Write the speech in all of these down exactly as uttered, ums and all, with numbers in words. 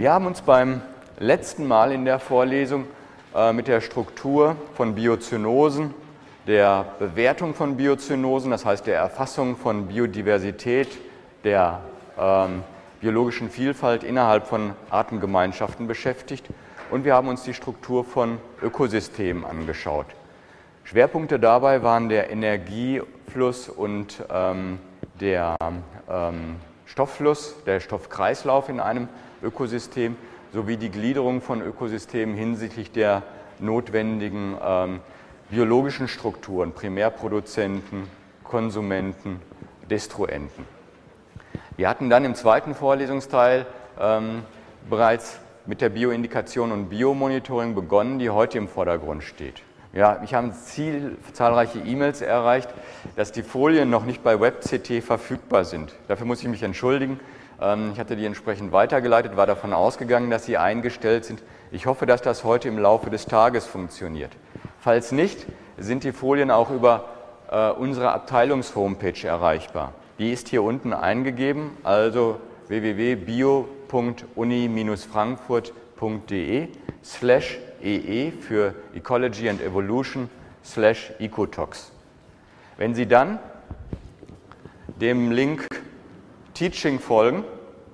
Wir haben uns beim letzten Mal in der Vorlesung äh, mit der Struktur von Biozynosen, der Bewertung von Biozynosen, das heißt der Erfassung von Biodiversität, der ähm, biologischen Vielfalt innerhalb von Artengemeinschaften beschäftigt und wir haben uns die Struktur von Ökosystemen angeschaut. Schwerpunkte dabei waren der Energiefluss und ähm, der ähm, Stofffluss, der Stoffkreislauf in einem Ökosystem sowie die Gliederung von Ökosystemen hinsichtlich der notwendigen ähm, biologischen Strukturen, Primärproduzenten, Konsumenten, Destruenten. Wir hatten dann im zweiten Vorlesungsteil ähm, bereits mit der Bioindikation und Biomonitoring begonnen, die heute im Vordergrund steht. Ja, ich habe Ziel, zahlreiche E-Mails erreicht, dass die Folien noch nicht bei WebCT verfügbar sind. Dafür muss ich mich entschuldigen. Ich hatte die entsprechend weitergeleitet, war davon ausgegangen, dass sie eingestellt sind. Ich hoffe, dass das heute im Laufe des Tages funktioniert. Falls nicht, sind die Folien auch über äh, unsere Abteilungs-Homepage erreichbar. Die ist hier unten eingegeben, also w w w punkt bio punkt uni Bindestrich frankfurt punkt de slash ee für Ecology and Evolution slash Ecotox. Wenn Sie dann dem Link Teaching folgen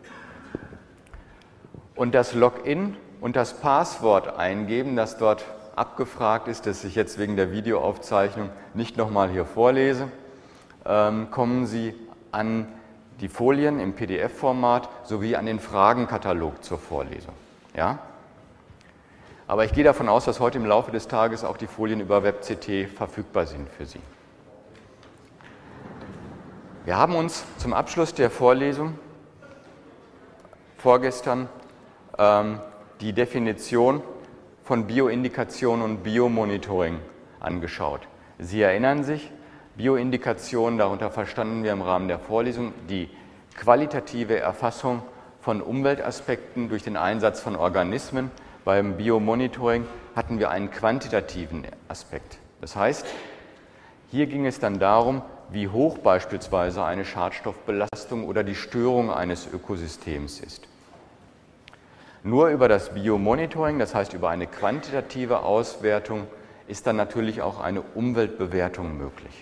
und das Login und das Passwort eingeben, das dort abgefragt ist, das ich jetzt wegen der Videoaufzeichnung nicht nochmal hier vorlese, ähm, kommen Sie an die Folien im P D F-Format sowie an den Fragenkatalog zur Vorlesung. Ja? Aber ich gehe davon aus, dass heute im Laufe des Tages auch die Folien über WebCT verfügbar sind für Sie. Wir haben uns zum Abschluss der Vorlesung vorgestern ähm, die Definition von Bioindikation und Biomonitoring angeschaut. Sie erinnern sich, Bioindikation, darunter verstanden wir im Rahmen der Vorlesung die qualitative Erfassung von Umweltaspekten durch den Einsatz von Organismen. Beim Biomonitoring hatten wir einen quantitativen Aspekt. Das heißt, hier ging es dann darum, wie hoch beispielsweise eine Schadstoffbelastung oder die Störung eines Ökosystems ist. Nur über das Biomonitoring, das heißt über eine quantitative Auswertung, ist dann natürlich auch eine Umweltbewertung möglich.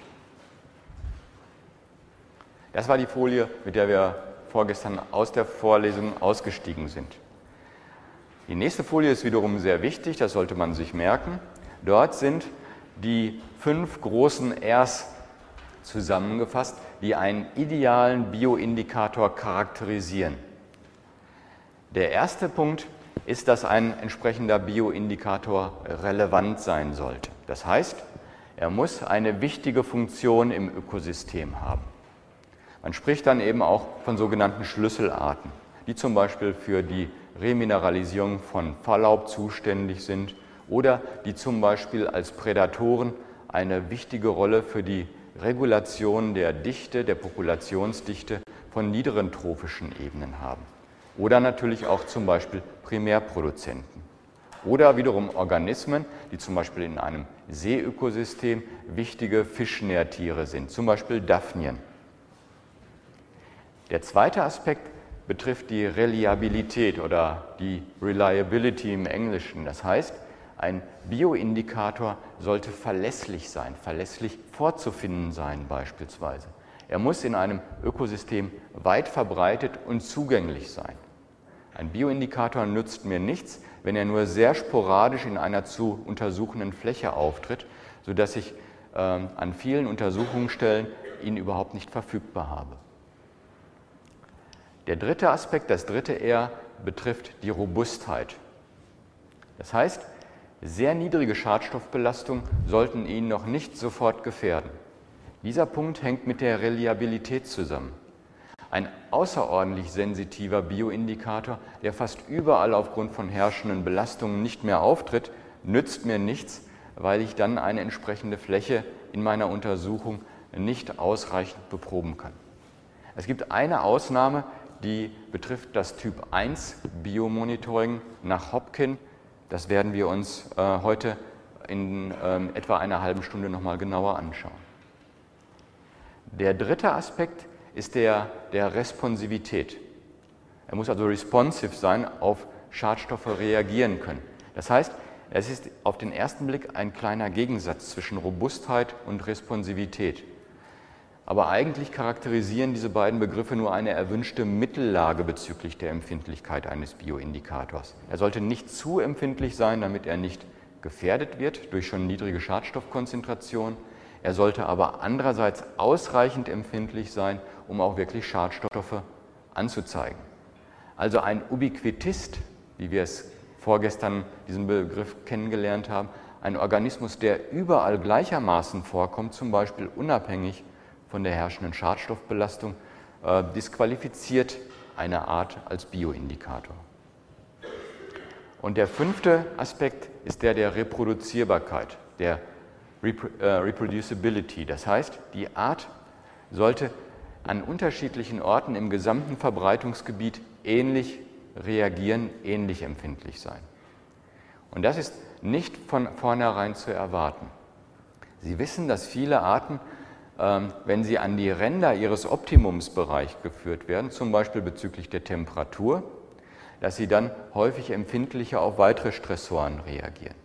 Das war die Folie, mit der wir vorgestern aus der Vorlesung ausgestiegen sind. Die nächste Folie ist wiederum sehr wichtig, das sollte man sich merken. Dort sind die fünf großen Rs zusammengefasst, die einen idealen Bioindikator charakterisieren. Der erste Punkt ist, dass ein entsprechender Bioindikator relevant sein sollte. Das heißt, er muss eine wichtige Funktion im Ökosystem haben. Man spricht dann eben auch von sogenannten Schlüsselarten, die zum Beispiel für die Remineralisierung von Falllaub zuständig sind oder die zum Beispiel als Prädatoren eine wichtige Rolle für die Regulation der Dichte, der Populationsdichte von niederen trophischen Ebenen haben. Oder natürlich auch zum Beispiel Primärproduzenten. Oder wiederum Organismen, die zum Beispiel in einem Seeökosystem wichtige Fischnährtiere sind, zum Beispiel Daphnien. Der zweite Aspekt betrifft die Reliabilität oder die Reliability im Englischen. Das heißt, ein Bioindikator sollte verlässlich sein, verlässlich vorzufinden sein beispielsweise. Er muss in einem Ökosystem weit verbreitet und zugänglich sein. Ein Bioindikator nützt mir nichts, wenn er nur sehr sporadisch in einer zu untersuchenden Fläche auftritt, sodass ich äh, an vielen Untersuchungsstellen ihn überhaupt nicht verfügbar habe. Der dritte Aspekt, das dritte R, betrifft die Robustheit. Das heißt, sehr niedrige Schadstoffbelastungen sollten ihn noch nicht sofort gefährden. Dieser Punkt hängt mit der Reliabilität zusammen. Ein außerordentlich sensitiver Bioindikator, der fast überall aufgrund von herrschenden Belastungen nicht mehr auftritt, nützt mir nichts, weil ich dann eine entsprechende Fläche in meiner Untersuchung nicht ausreichend beproben kann. Es gibt eine Ausnahme, die betrifft das Typ eins Biomonitoring nach Hopkin. Das werden wir uns äh, heute in äh, etwa einer halben Stunde nochmal genauer anschauen. Der dritte Aspekt ist der der Responsivität. Er muss also responsive sein auf Schadstoffe reagieren können. Das heißt, es ist auf den ersten Blick ein kleiner Gegensatz zwischen Robustheit und Responsivität. Aber eigentlich charakterisieren diese beiden Begriffe nur eine erwünschte Mittellage bezüglich der Empfindlichkeit eines Bioindikators. Er sollte nicht zu empfindlich sein, damit er nicht gefährdet wird durch schon niedrige Schadstoffkonzentrationen. Er sollte aber andererseits ausreichend empfindlich sein, um auch wirklich Schadstoffe anzuzeigen. Also ein Ubiquitist, wie wir es vorgestern diesen Begriff kennengelernt haben, ein Organismus, der überall gleichermaßen vorkommt, zum Beispiel unabhängig von der herrschenden Schadstoffbelastung, äh, disqualifiziert eine Art als Bioindikator. Und der fünfte Aspekt ist der der Reproduzierbarkeit, der Repro- äh, Reproducibility. Das heißt, die Art sollte an unterschiedlichen Orten im gesamten Verbreitungsgebiet ähnlich reagieren, ähnlich empfindlich sein. Und das ist nicht von vornherein zu erwarten. Sie wissen, dass viele Arten, ähm, wenn sie an die Ränder ihres Optimumsbereichs geführt werden, zum Beispiel bezüglich der Temperatur, dass sie dann häufig empfindlicher auf weitere Stressoren reagieren.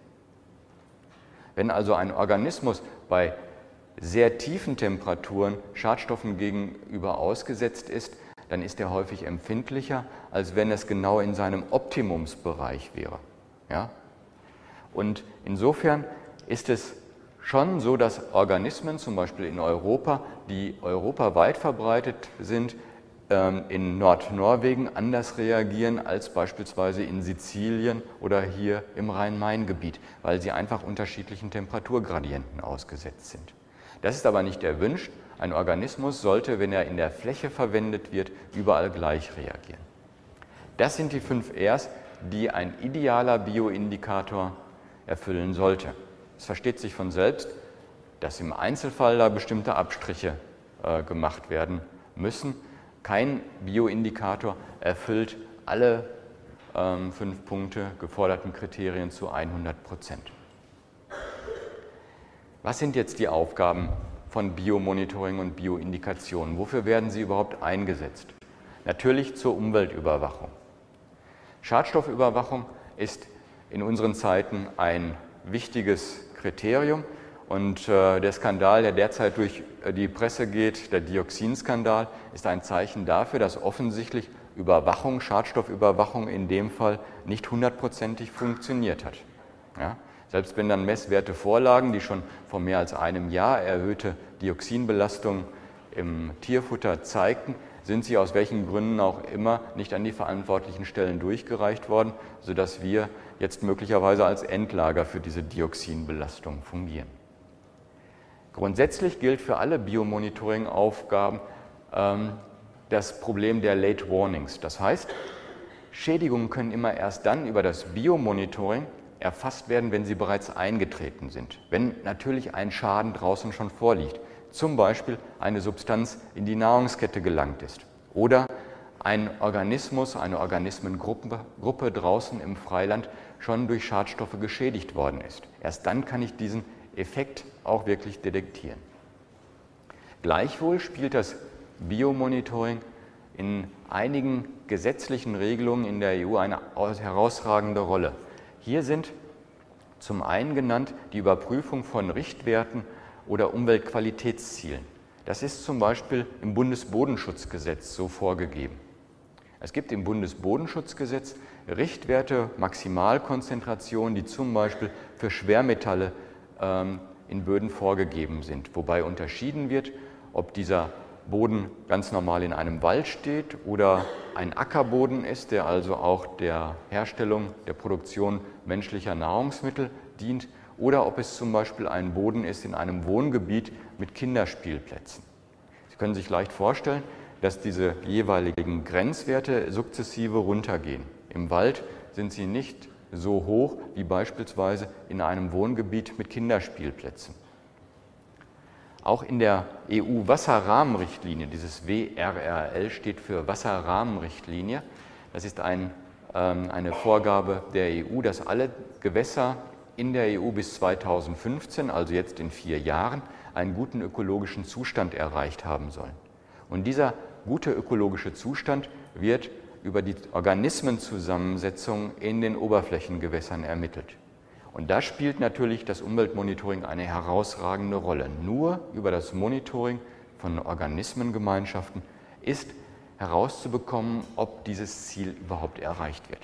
Wenn also ein Organismus bei sehr tiefen Temperaturen Schadstoffen gegenüber ausgesetzt ist, dann ist er häufig empfindlicher, als wenn es genau in seinem Optimumsbereich wäre. Ja? Und insofern ist es schon so, dass Organismen, zum Beispiel in Europa, die europaweit verbreitet sind, in Nordnorwegen anders reagieren als beispielsweise in Sizilien oder hier im Rhein-Main-Gebiet, weil sie einfach unterschiedlichen Temperaturgradienten ausgesetzt sind. Das ist aber nicht erwünscht. Ein Organismus sollte, wenn er in der Fläche verwendet wird, überall gleich reagieren. Das sind die fünf Rs, die ein idealer Bioindikator erfüllen sollte. Es versteht sich von selbst, dass im Einzelfall da bestimmte Abstriche äh, gemacht werden müssen. Kein Bioindikator erfüllt alle ähm, fünf Punkte geforderten Kriterien zu hundert Prozent. Was sind jetzt die Aufgaben von Biomonitoring und Bioindikationen? Wofür werden sie überhaupt eingesetzt? Natürlich zur Umweltüberwachung. Schadstoffüberwachung ist in unseren Zeiten ein wichtiges Kriterium und äh, der Skandal, der derzeit durch die Presse geht, der Dioxinskandal, ist ein Zeichen dafür, dass offensichtlich Überwachung, Schadstoffüberwachung in dem Fall nicht hundertprozentig funktioniert hat. Ja? Selbst wenn dann Messwerte vorlagen, die schon vor mehr als einem Jahr erhöhte Dioxinbelastungen im Tierfutter zeigten, sind sie aus welchen Gründen auch immer nicht an die verantwortlichen Stellen durchgereicht worden, sodass wir jetzt möglicherweise als Endlager für diese Dioxinbelastung fungieren. Grundsätzlich gilt für alle Biomonitoring-Aufgaben ähm, das Problem der Late Warnings. Das heißt, Schädigungen können immer erst dann über das Biomonitoring erfasst werden, wenn sie bereits eingetreten sind, wenn natürlich ein Schaden draußen schon vorliegt, zum Beispiel eine Substanz in die Nahrungskette gelangt ist oder ein Organismus, eine Organismengruppe Gruppe draußen im Freiland schon durch Schadstoffe geschädigt worden ist. Erst dann kann ich diesen Effekt auch wirklich detektieren. Gleichwohl spielt das Biomonitoring in einigen gesetzlichen Regelungen in der E U eine herausragende Rolle. Hier sind zum einen genannt die Überprüfung von Richtwerten oder Umweltqualitätszielen. Das ist zum Beispiel im Bundesbodenschutzgesetz so vorgegeben. Es gibt im Bundesbodenschutzgesetz Richtwerte, Maximalkonzentrationen, die zum Beispiel für Schwermetalle ähm, in Böden vorgegeben sind, wobei unterschieden wird, ob dieser Boden ganz normal in einem Wald steht oder ein Ackerboden ist, der also auch der Herstellung, der Produktion menschlicher Nahrungsmittel dient, oder ob es zum Beispiel ein Boden ist in einem Wohngebiet mit Kinderspielplätzen. Sie können sich leicht vorstellen, dass diese jeweiligen Grenzwerte sukzessive runtergehen. Im Wald sind sie nicht so hoch wie beispielsweise in einem Wohngebiet mit Kinderspielplätzen. Auch in der E U-Wasserrahmenrichtlinie, dieses W R R L steht für Wasserrahmenrichtlinie, das ist ein, ähm, eine Vorgabe der E U, dass alle Gewässer in der E U bis zweitausendfünfzehn, also jetzt in vier Jahren, einen guten ökologischen Zustand erreicht haben sollen. Und dieser gute ökologische Zustand wird über die Organismenzusammensetzung in den Oberflächengewässern ermittelt. Und da spielt natürlich das Umweltmonitoring eine herausragende Rolle. Nur über das Monitoring von Organismengemeinschaften ist herauszubekommen, ob dieses Ziel überhaupt erreicht wird.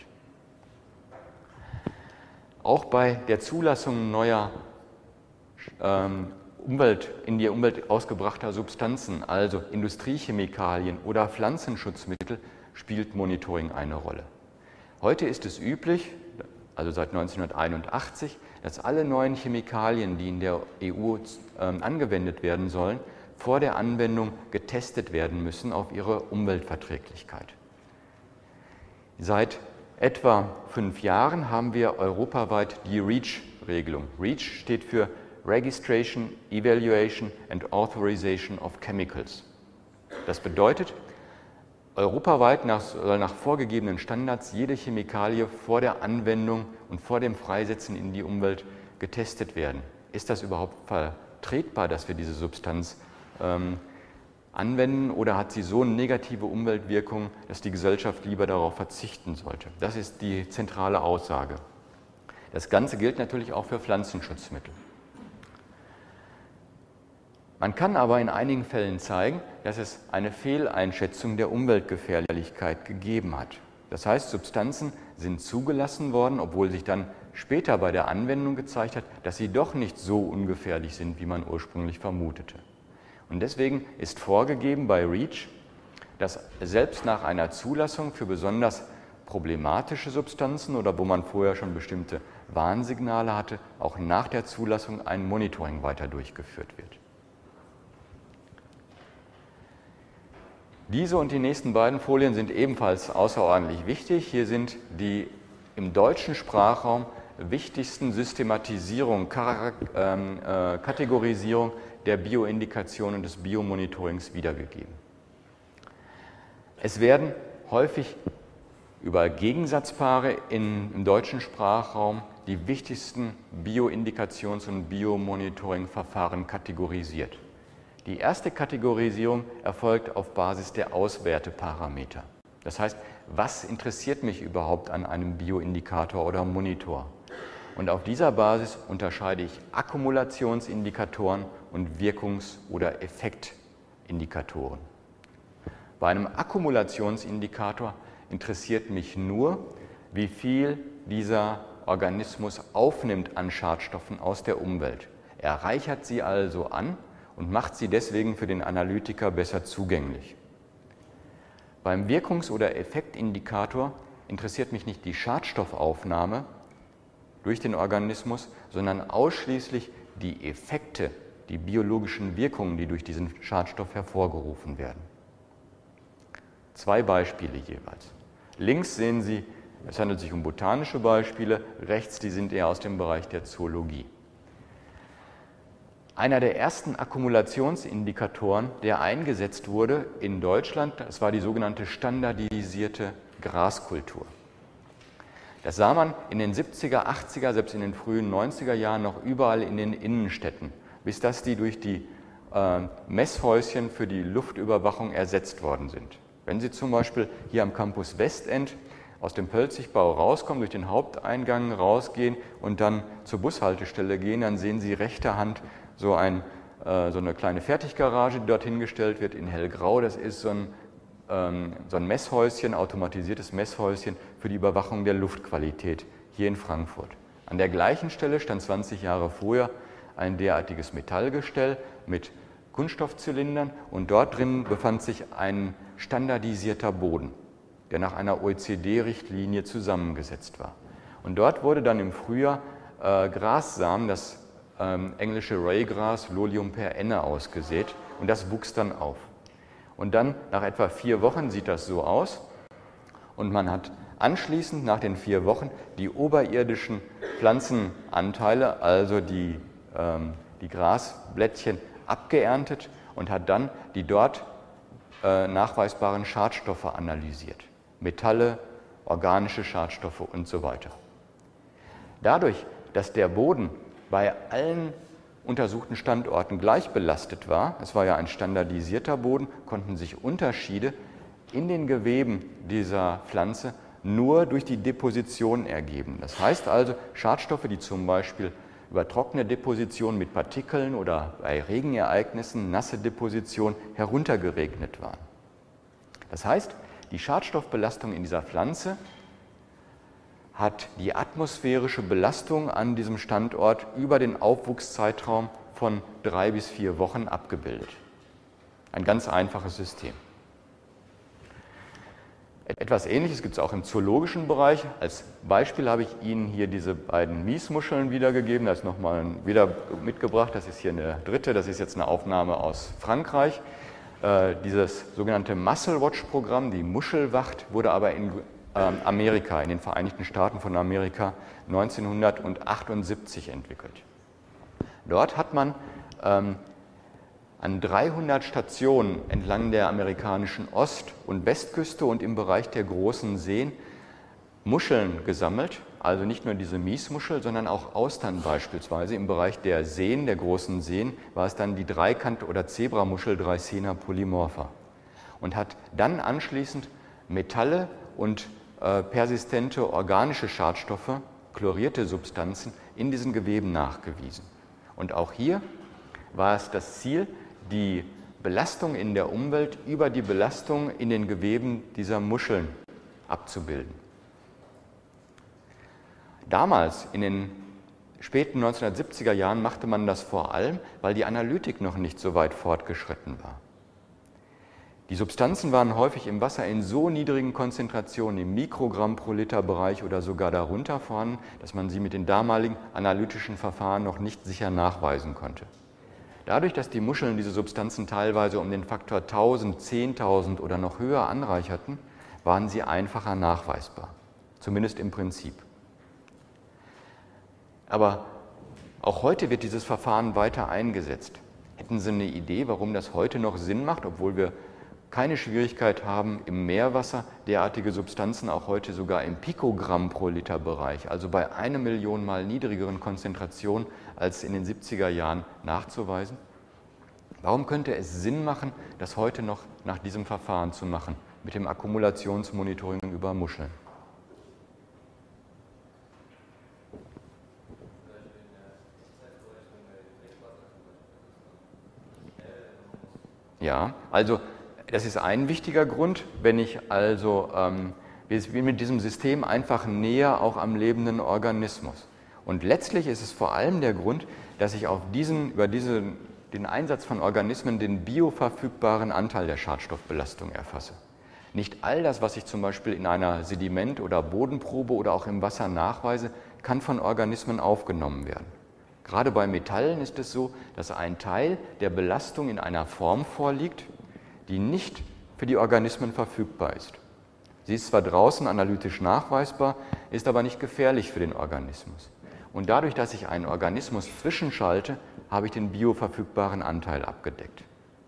Auch bei der Zulassung neuer ähm, Umwelt, in die Umwelt ausgebrachter Substanzen, also Industriechemikalien oder Pflanzenschutzmittel, spielt Monitoring eine Rolle. Heute ist es üblich, also seit neunzehnhunderteinundachtzig, dass alle neuen Chemikalien, die in der E U äh, angewendet werden sollen, vor der Anwendung getestet werden müssen auf ihre Umweltverträglichkeit. Seit etwa fünf Jahren haben wir europaweit die REACH-Regelung. REACH steht für Registration, Evaluation and Authorization of Chemicals. Das bedeutet, europaweit nach, soll nach vorgegebenen Standards jede Chemikalie vor der Anwendung und vor dem Freisetzen in die Umwelt getestet werden. Ist das überhaupt vertretbar, dass wir diese Substanz ähm, anwenden, oder hat sie so eine negative Umweltwirkung, dass die Gesellschaft lieber darauf verzichten sollte? Das ist die zentrale Aussage. Das Ganze gilt natürlich auch für Pflanzenschutzmittel. Man kann aber in einigen Fällen zeigen, dass es eine Fehleinschätzung der Umweltgefährlichkeit gegeben hat. Das heißt, Substanzen sind zugelassen worden, obwohl sich dann später bei der Anwendung gezeigt hat, dass sie doch nicht so ungefährlich sind, wie man ursprünglich vermutete. Und deswegen ist vorgegeben bei REACH, dass selbst nach einer Zulassung für besonders problematische Substanzen oder wo man vorher schon bestimmte Warnsignale hatte, auch nach der Zulassung ein Monitoring weiter durchgeführt wird. Diese und die nächsten beiden Folien sind ebenfalls außerordentlich wichtig. Hier sind die im deutschen Sprachraum wichtigsten Systematisierung, ähm, äh, Kategorisierung der Bioindikationen des Biomonitorings wiedergegeben. Es werden häufig über Gegensatzpaare in, im deutschen Sprachraum die wichtigsten Bioindikations- und Biomonitoring-Verfahren kategorisiert. Die erste Kategorisierung erfolgt auf Basis der Auswerteparameter. Das heißt, was interessiert mich überhaupt an einem Bioindikator oder Monitor? Und auf dieser Basis unterscheide ich Akkumulationsindikatoren und Wirkungs- oder Effektindikatoren. Bei einem Akkumulationsindikator interessiert mich nur, wie viel dieser Organismus aufnimmt an Schadstoffen aus der Umwelt. Er reichert sie also an und macht sie deswegen für den Analytiker besser zugänglich. Beim Wirkungs- oder Effektindikator interessiert mich nicht die Schadstoffaufnahme durch den Organismus, sondern ausschließlich die Effekte, die biologischen Wirkungen, die durch diesen Schadstoff hervorgerufen werden. Zwei Beispiele jeweils. Links sehen Sie, es handelt sich um botanische Beispiele, rechts, die sind eher aus dem Bereich der Zoologie. Einer der ersten Akkumulationsindikatoren, der eingesetzt wurde in Deutschland, das war die sogenannte standardisierte Graskultur. Das sah man in den siebziger, achtziger, selbst in den frühen neunziger Jahren noch überall in den Innenstädten, bis dass die durch die äh, Messhäuschen für die Luftüberwachung ersetzt worden sind. Wenn Sie zum Beispiel hier am Campus Westend aus dem Pölzigbau rauskommen, durch den Haupteingang rausgehen und dann zur Bushaltestelle gehen, dann sehen Sie rechter Hand so, ein, äh, so eine kleine Fertiggarage, die dort hingestellt wird in hellgrau. Das ist so ein, ähm, so ein Messhäuschen, automatisiertes Messhäuschen für die Überwachung der Luftqualität hier in Frankfurt. An der gleichen Stelle stand zwanzig Jahre vorher ein derartiges Metallgestell mit Kunststoffzylindern und dort drin befand sich ein standardisierter Boden, der nach einer O E C D-Richtlinie zusammengesetzt war. Und dort wurde dann im Frühjahr äh, Grassamen, das ähm, englische Raygras, Lolium perenne, ausgesät und das wuchs dann auf. Und dann nach etwa vier Wochen sieht das so aus und man hat anschließend nach den vier Wochen die oberirdischen Pflanzenanteile, also die, ähm, die Grasblättchen, abgeerntet und hat dann die dort äh, nachweisbaren Schadstoffe analysiert. Metalle, organische Schadstoffe und so weiter. Dadurch, dass der Boden bei allen untersuchten Standorten gleich belastet war, es war ja ein standardisierter Boden, konnten sich Unterschiede in den Geweben dieser Pflanze nur durch die Deposition ergeben. Das heißt also, Schadstoffe, die zum Beispiel über trockene Deposition mit Partikeln oder bei Regenereignissen, nasse Deposition heruntergeregnet waren. Das heißt, die Schadstoffbelastung in dieser Pflanze hat die atmosphärische Belastung an diesem Standort über den Aufwuchszeitraum von drei bis vier Wochen abgebildet. Ein ganz einfaches System. Etwas Ähnliches gibt es auch im zoologischen Bereich. Als Beispiel habe ich Ihnen hier diese beiden Miesmuscheln wiedergegeben. Da ist nochmal wieder mitgebracht. Das ist hier eine dritte. Das ist jetzt eine Aufnahme aus Frankreich. Äh, dieses sogenannte Mussel Watch-Programm, die Muschelwacht, wurde aber in äh, Amerika, in den Vereinigten Staaten von Amerika, neunzehnhundertachtundsiebzig entwickelt. Dort hat man ähm, an dreihundert Stationen entlang der amerikanischen Ost- und Westküste und im Bereich der großen Seen Muscheln gesammelt, also nicht nur diese Miesmuschel, sondern auch Austern beispielsweise. Im Bereich der Seen, der großen Seen, war es dann die Dreikant- oder Zebramuschel Dreissena polymorpha und hat dann anschließend Metalle und äh, persistente organische Schadstoffe, chlorierte Substanzen, in diesen Geweben nachgewiesen. Und auch hier war es das Ziel, die Belastung in der Umwelt über die Belastung in den Geweben dieser Muscheln abzubilden. Damals, in den späten neunzehnhundertsiebziger Jahren, machte man das vor allem, weil die Analytik noch nicht so weit fortgeschritten war. Die Substanzen waren häufig im Wasser in so niedrigen Konzentrationen, im Mikrogramm pro Liter Bereich oder sogar darunter vorhanden, dass man sie mit den damaligen analytischen Verfahren noch nicht sicher nachweisen konnte. Dadurch, dass die Muscheln diese Substanzen teilweise um den Faktor tausend, zehntausend oder noch höher anreicherten, waren sie einfacher nachweisbar, zumindest im Prinzip. Aber auch heute wird dieses Verfahren weiter eingesetzt. Hätten Sie eine Idee, warum das heute noch Sinn macht, obwohl wir keine Schwierigkeit haben, im Meerwasser derartige Substanzen auch heute sogar im Pikogramm pro Liter Bereich, also bei einer Million mal niedrigeren Konzentrationen als in den siebziger Jahren nachzuweisen? Warum könnte es Sinn machen, das heute noch nach diesem Verfahren zu machen, mit dem Akkumulationsmonitoring über Muscheln? Ja, also das ist ein wichtiger Grund, wenn ich also, ähm, wir sind mit diesem System einfach näher auch am lebenden Organismus. Und letztlich ist es vor allem der Grund, dass ich auf diesen, über diesen, den Einsatz von Organismen den bioverfügbaren Anteil der Schadstoffbelastung erfasse. Nicht all das, was ich zum Beispiel in einer Sediment- oder Bodenprobe oder auch im Wasser nachweise, kann von Organismen aufgenommen werden. Gerade bei Metallen ist es so, dass ein Teil der Belastung in einer Form vorliegt, die nicht für die Organismen verfügbar ist. Sie ist zwar draußen analytisch nachweisbar, ist aber nicht gefährlich für den Organismus. Und dadurch, dass ich einen Organismus zwischenschalte, habe ich den bioverfügbaren Anteil abgedeckt.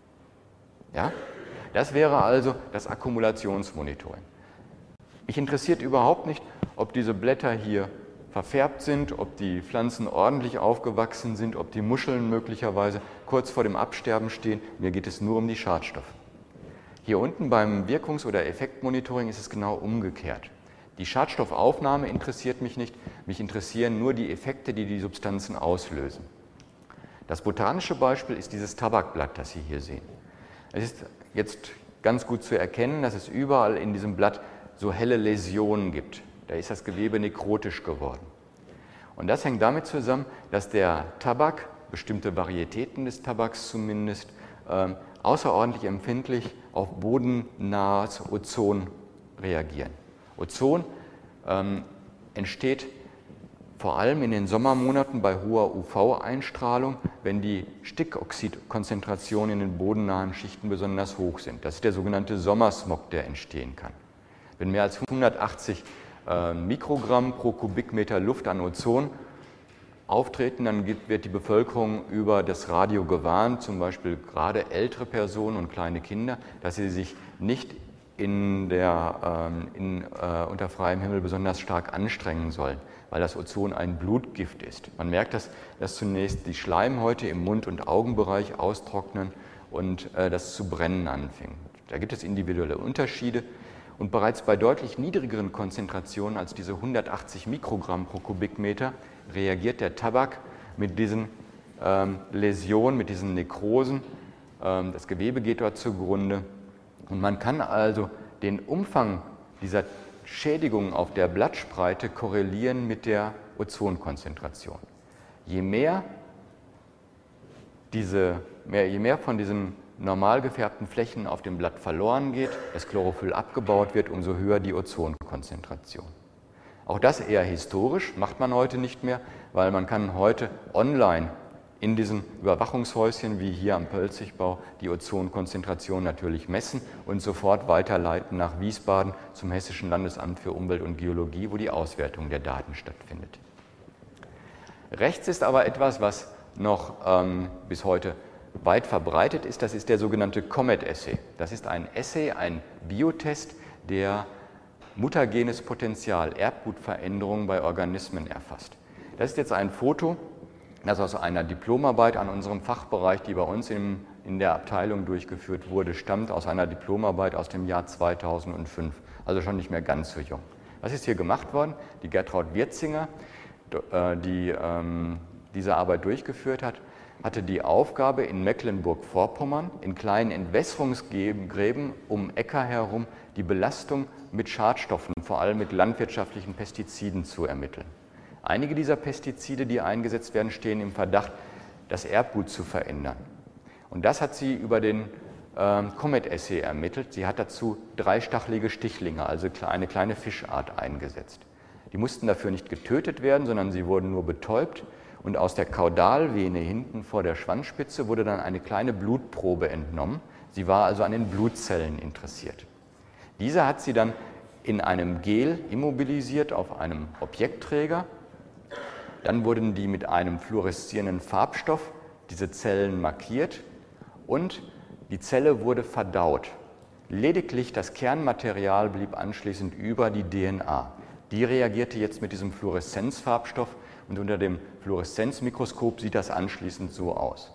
Ja? Das wäre also das Akkumulationsmonitoring. Mich interessiert überhaupt nicht, ob diese Blätter hier verfärbt sind, ob die Pflanzen ordentlich aufgewachsen sind, ob die Muscheln möglicherweise kurz vor dem Absterben stehen. Mir geht es nur um die Schadstoffe. Hier unten beim Wirkungs- oder Effektmonitoring ist es genau umgekehrt. Die Schadstoffaufnahme interessiert mich nicht, mich interessieren nur die Effekte, die die Substanzen auslösen. Das botanische Beispiel ist dieses Tabakblatt, das Sie hier sehen. Es ist jetzt ganz gut zu erkennen, dass es überall in diesem Blatt so helle Läsionen gibt. Da ist das Gewebe nekrotisch geworden. Und das hängt damit zusammen, dass der Tabak, bestimmte Varietäten des Tabaks zumindest, äh, außerordentlich empfindlich auf bodennahes Ozon reagieren. Ozon ähm, entsteht vor allem in den Sommermonaten bei hoher U V-Einstrahlung, wenn die Stickoxidkonzentrationen in den bodennahen Schichten besonders hoch sind. Das ist der sogenannte Sommersmog, der entstehen kann. Wenn mehr als hundertachtzig äh, Mikrogramm pro Kubikmeter Luft an Ozon auftreten, dann wird die Bevölkerung über das Radio gewarnt, zum Beispiel gerade ältere Personen und kleine Kinder, dass sie sich nicht in der, in, äh, unter freiem Himmel besonders stark anstrengen sollen, weil das Ozon ein Blutgift ist. Man merkt, dass, dass zunächst die Schleimhäute im Mund- und Augenbereich austrocknen und äh, das zu brennen anfängt. Da gibt es individuelle Unterschiede und bereits bei deutlich niedrigeren Konzentrationen als diese hundertachtzig Mikrogramm pro Kubikmeter reagiert der Tabak mit diesen ähm, Läsionen, mit diesen Nekrosen. Ähm, das Gewebe geht dort zugrunde und man kann also den Umfang dieser Schädigungen auf der Blattspreite korrelieren mit der Ozonkonzentration. Je mehr, diese, mehr, je mehr von diesen normal gefärbten Flächen auf dem Blatt verloren geht, das Chlorophyll abgebaut wird, umso höher die Ozonkonzentration. Auch das eher historisch, macht man heute nicht mehr, weil man kann heute online in diesen Überwachungshäuschen wie hier am Pölzigbau die Ozonkonzentration natürlich messen und sofort weiterleiten nach Wiesbaden zum Hessischen Landesamt für Umwelt und Geologie, wo die Auswertung der Daten stattfindet. Rechts ist aber etwas, was noch ähm, bis heute weit verbreitet ist, das ist der sogenannte COMET-Assay. Das ist ein Assay, ein Biotest, der mutagenes Potenzial, Erbgutveränderungen bei Organismen erfasst. Das ist jetzt ein Foto, das aus einer Diplomarbeit an unserem Fachbereich, die bei uns in, in der Abteilung durchgeführt wurde, stammt aus einer Diplomarbeit aus dem Jahr zweitausendfünf, also schon nicht mehr ganz so jung. Was ist hier gemacht worden? Die Gertraud Wirzinger, die ähm, diese Arbeit durchgeführt hat, hatte die Aufgabe, in Mecklenburg-Vorpommern in kleinen Entwässerungsgräben um Äcker herum die Belastung mit Schadstoffen, vor allem mit landwirtschaftlichen Pestiziden, zu ermitteln. Einige dieser Pestizide, die eingesetzt werden, stehen im Verdacht, das Erbgut zu verändern. Und das hat sie über den ähm, COMET-Assay ermittelt. Sie hat dazu dreistachelige Stichlinge, also eine kleine Fischart, eingesetzt. Die mussten dafür nicht getötet werden, sondern sie wurden nur betäubt. Und aus der Kaudalvene hinten vor der Schwanzspitze wurde dann eine kleine Blutprobe entnommen. Sie war also an den Blutzellen interessiert. Diese hat sie dann in einem Gel immobilisiert auf einem Objektträger. Dann wurden die mit einem fluoreszierenden Farbstoff, diese Zellen, markiert und die Zelle wurde verdaut. Lediglich das Kernmaterial blieb anschließend über, die D N A. Die reagierte jetzt mit diesem Fluoreszenzfarbstoff und unter dem Fluoreszenzmikroskop sieht das anschließend so aus.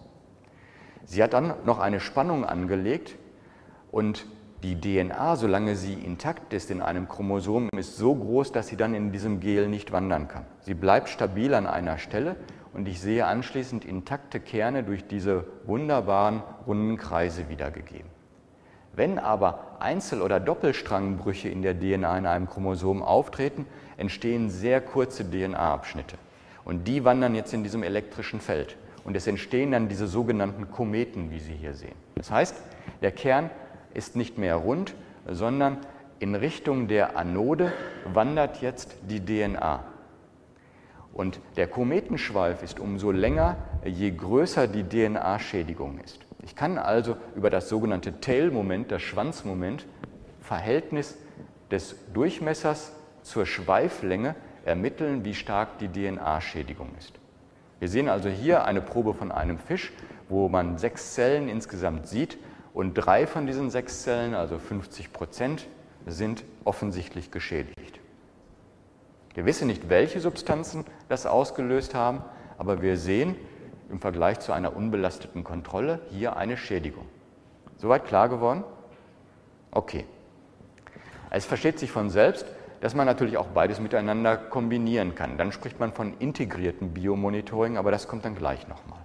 Sie hat dann noch eine Spannung angelegt und die D N A, solange sie intakt ist in einem Chromosom, ist so groß, dass sie dann in diesem Gel nicht wandern kann. Sie bleibt stabil an einer Stelle und ich sehe anschließend intakte Kerne durch diese wunderbaren runden Kreise wiedergegeben. Wenn aber Einzel- oder Doppelstrangbrüche in der D N A in einem Chromosom auftreten, entstehen sehr kurze D N A-Abschnitte. Und die wandern jetzt in diesem elektrischen Feld. Und es entstehen dann diese sogenannten Kometen, wie Sie hier sehen. Das heißt, der Kern ist nicht mehr rund, sondern in Richtung der Anode wandert jetzt die D N A. Und der Kometenschweif ist umso länger, je größer die D N A-Schädigung ist. Ich kann also über das sogenannte Tail-Moment, das Schwanzmoment, Verhältnis des Durchmessers zur Schweiflänge ermitteln, wie stark die D N A-Schädigung ist. Wir sehen also hier eine Probe von einem Fisch, wo man sechs Zellen insgesamt sieht und drei von diesen sechs Zellen, also fünfzig Prozent, sind offensichtlich geschädigt. Wir wissen nicht, welche Substanzen das ausgelöst haben, aber wir sehen im Vergleich zu einer unbelasteten Kontrolle hier eine Schädigung. Soweit klar geworden? Okay. Es versteht sich von selbst, dass man natürlich auch beides miteinander kombinieren kann. Dann spricht man von integriertem Biomonitoring, aber das kommt dann gleich nochmal.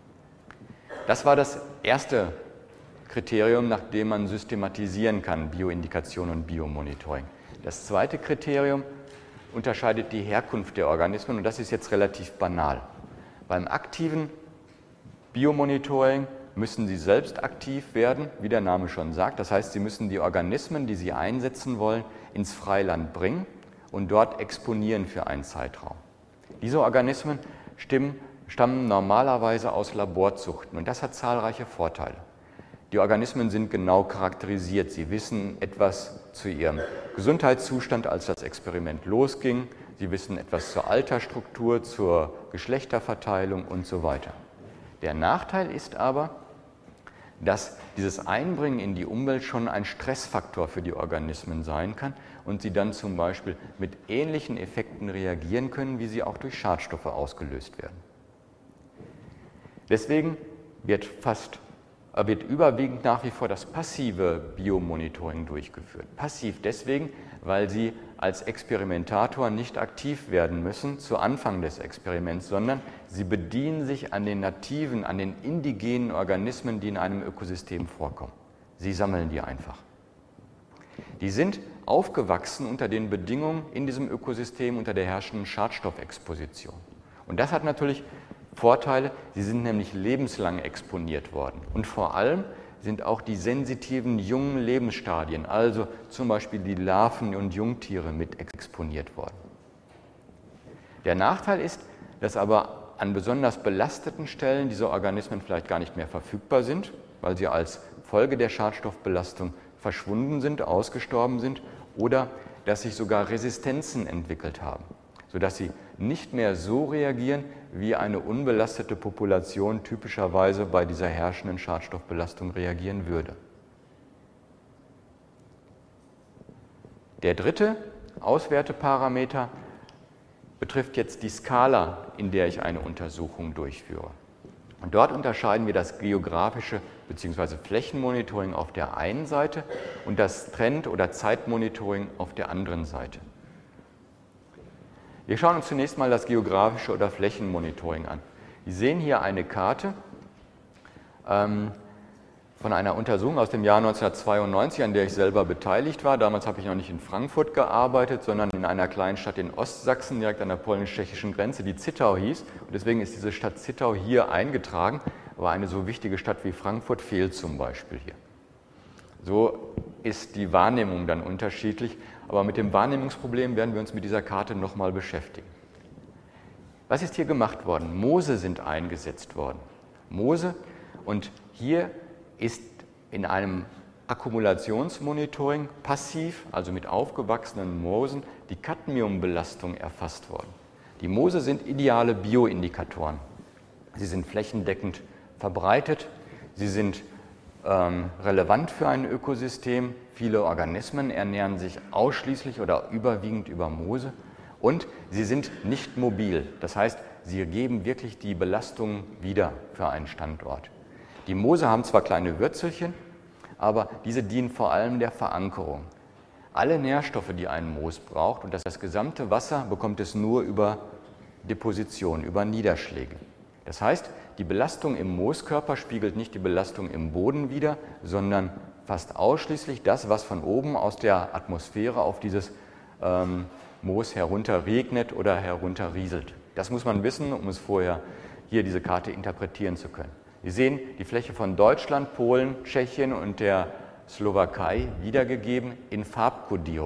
Das war das erste Kriterium, nach dem man systematisieren kann, Bioindikation und Biomonitoring. Das zweite Kriterium unterscheidet die Herkunft der Organismen und das ist jetzt relativ banal. Beim aktiven Biomonitoring müssen Sie selbst aktiv werden, wie der Name schon sagt. Das heißt, Sie müssen die Organismen, die Sie einsetzen wollen, ins Freiland bringen und dort exponieren für einen Zeitraum. Diese Organismen stimmen, stammen normalerweise aus Laborzuchten und das hat zahlreiche Vorteile. Die Organismen sind genau charakterisiert. Sie wissen etwas zu ihrem Gesundheitszustand, als das Experiment losging. Sie wissen etwas zur Altersstruktur, zur Geschlechterverteilung und so weiter. Der Nachteil ist aber, dass dieses Einbringen in die Umwelt schon ein Stressfaktor für die Organismen sein kann und sie dann zum Beispiel mit ähnlichen Effekten reagieren können, wie sie auch durch Schadstoffe ausgelöst werden. Deswegen wird fast wird überwiegend nach wie vor das passive Biomonitoring durchgeführt. Passiv deswegen, weil Sie als Experimentator nicht aktiv werden müssen zu Anfang des Experiments, sondern Sie bedienen sich an den nativen, an den indigenen Organismen, die in einem Ökosystem vorkommen. Sie sammeln die einfach. Die sind aufgewachsen unter den Bedingungen in diesem Ökosystem, unter der herrschenden Schadstoffexposition. Und das hat natürlich Vorteile, sie sind nämlich lebenslang exponiert worden. Und vor allem sind auch die sensitiven jungen Lebensstadien, also zum Beispiel die Larven und Jungtiere, mit exponiert worden. Der Nachteil ist, dass aber an besonders belasteten Stellen diese Organismen vielleicht gar nicht mehr verfügbar sind, weil sie als Folge der Schadstoffbelastung verschwunden sind, ausgestorben sind oder dass sich sogar Resistenzen entwickelt haben, sodass sie nicht mehr so reagieren, wie eine unbelastete Population typischerweise bei dieser herrschenden Schadstoffbelastung reagieren würde. Der dritte Auswerteparameter betrifft jetzt die Skala, in der ich eine Untersuchung durchführe. Und dort unterscheiden wir das geografische bzw. Flächenmonitoring auf der einen Seite und das Trend- oder Zeitmonitoring auf der anderen Seite. Wir schauen uns zunächst mal das geografische oder Flächenmonitoring an. Sie sehen hier eine Karte ähm, von einer Untersuchung aus dem Jahr neunzehnhundertzweiundneunzig, an der ich selber beteiligt war. Damals habe ich noch nicht in Frankfurt gearbeitet, sondern in einer kleinen Stadt in Ostsachsen, direkt an der polnisch-tschechischen Grenze, die Zittau hieß. Und deswegen ist diese Stadt Zittau hier eingetragen, aber eine so wichtige Stadt wie Frankfurt fehlt zum Beispiel hier. So ist die Wahrnehmung dann unterschiedlich, aber mit dem Wahrnehmungsproblem werden wir uns mit dieser Karte nochmal beschäftigen. Was ist hier gemacht worden? Moose sind eingesetzt worden. Moose, und hier ist in einem Akkumulationsmonitoring passiv, also mit aufgewachsenen Moosen, die Cadmiumbelastung erfasst worden. Die Moose sind ideale Bioindikatoren. Sie sind flächendeckend verbreitet, sie sind ähm, relevant für ein Ökosystem. Viele Organismen ernähren sich ausschließlich oder überwiegend über Moose und sie sind nicht mobil. Das heißt, sie geben wirklich die Belastung wieder für einen Standort. Die Moose haben zwar kleine Würzelchen, aber diese dienen vor allem der Verankerung. Alle Nährstoffe, die ein Moos braucht, und das, das gesamte Wasser, bekommt es nur über Deposition, über Niederschläge. Das heißt, die Belastung im Mooskörper spiegelt nicht die Belastung im Boden wider, sondern fast ausschließlich das, was von oben aus der Atmosphäre auf dieses ähm, Moos herunterregnet oder herunterrieselt. Das muss man wissen, um es vorher hier diese Karte interpretieren zu können. Sie sehen die Fläche von Deutschland, Polen, Tschechien und der Slowakei wiedergegeben in Farbkodierung.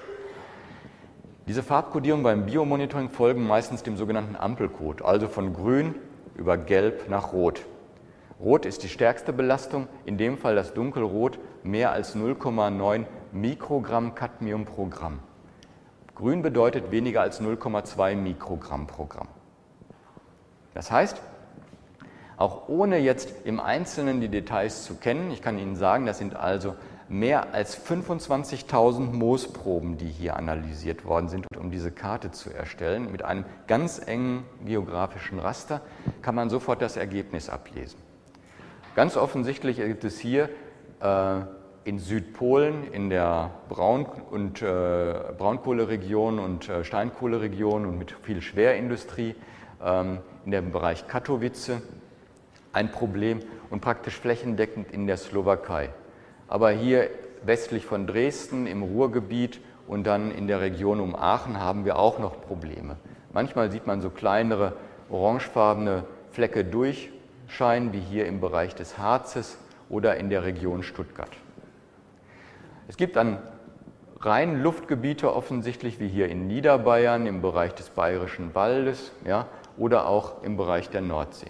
Diese Farbkodierung beim Biomonitoring folgen meistens dem sogenannten Ampelcode, also von grün über gelb nach rot. Rot ist die stärkste Belastung, in dem Fall das Dunkelrot mehr als null Komma neun Mikrogramm Cadmium pro Gramm. Grün bedeutet weniger als null Komma zwei Mikrogramm pro Gramm. Das heißt, auch ohne jetzt im Einzelnen die Details zu kennen, ich kann Ihnen sagen, das sind also mehr als fünfundzwanzigtausend Moosproben, die hier analysiert worden sind, um diese Karte zu erstellen. Mit einem ganz engen geografischen Raster kann man sofort das Ergebnis ablesen. Ganz offensichtlich gibt es hier äh, in Südpolen, in der Braun- und, äh, Braunkohleregion und äh, Steinkohleregion und mit viel Schwerindustrie, ähm, in dem Bereich Katowice, ein Problem und praktisch flächendeckend in der Slowakei. Aber hier westlich von Dresden im Ruhrgebiet und dann in der Region um Aachen haben wir auch noch Probleme. Manchmal sieht man so kleinere orangefarbene Flecke durchscheinen, wie hier im Bereich des Harzes oder in der Region Stuttgart. Es gibt dann rein Luftgebiete offensichtlich, wie hier in Niederbayern im Bereich des Bayerischen Waldes, ja, oder auch im Bereich der Nordsee.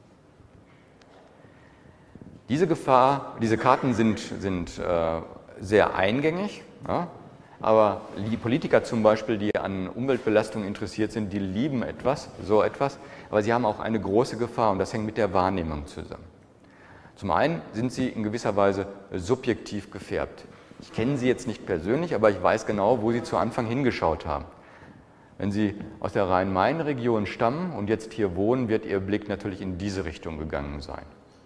Diese Gefahr, diese Karten sind, sind äh, sehr eingängig, ja, aber die Politiker zum Beispiel, die an Umweltbelastung interessiert sind, die lieben etwas, so etwas, aber sie haben auch eine große Gefahr und das hängt mit der Wahrnehmung zusammen. Zum einen sind sie in gewisser Weise subjektiv gefärbt. Ich kenne sie jetzt nicht persönlich, aber ich weiß genau, wo sie zu Anfang hingeschaut haben. Wenn Sie aus der Rhein-Main-Region stammen und jetzt hier wohnen, wird Ihr Blick natürlich in diese Richtung gegangen sein.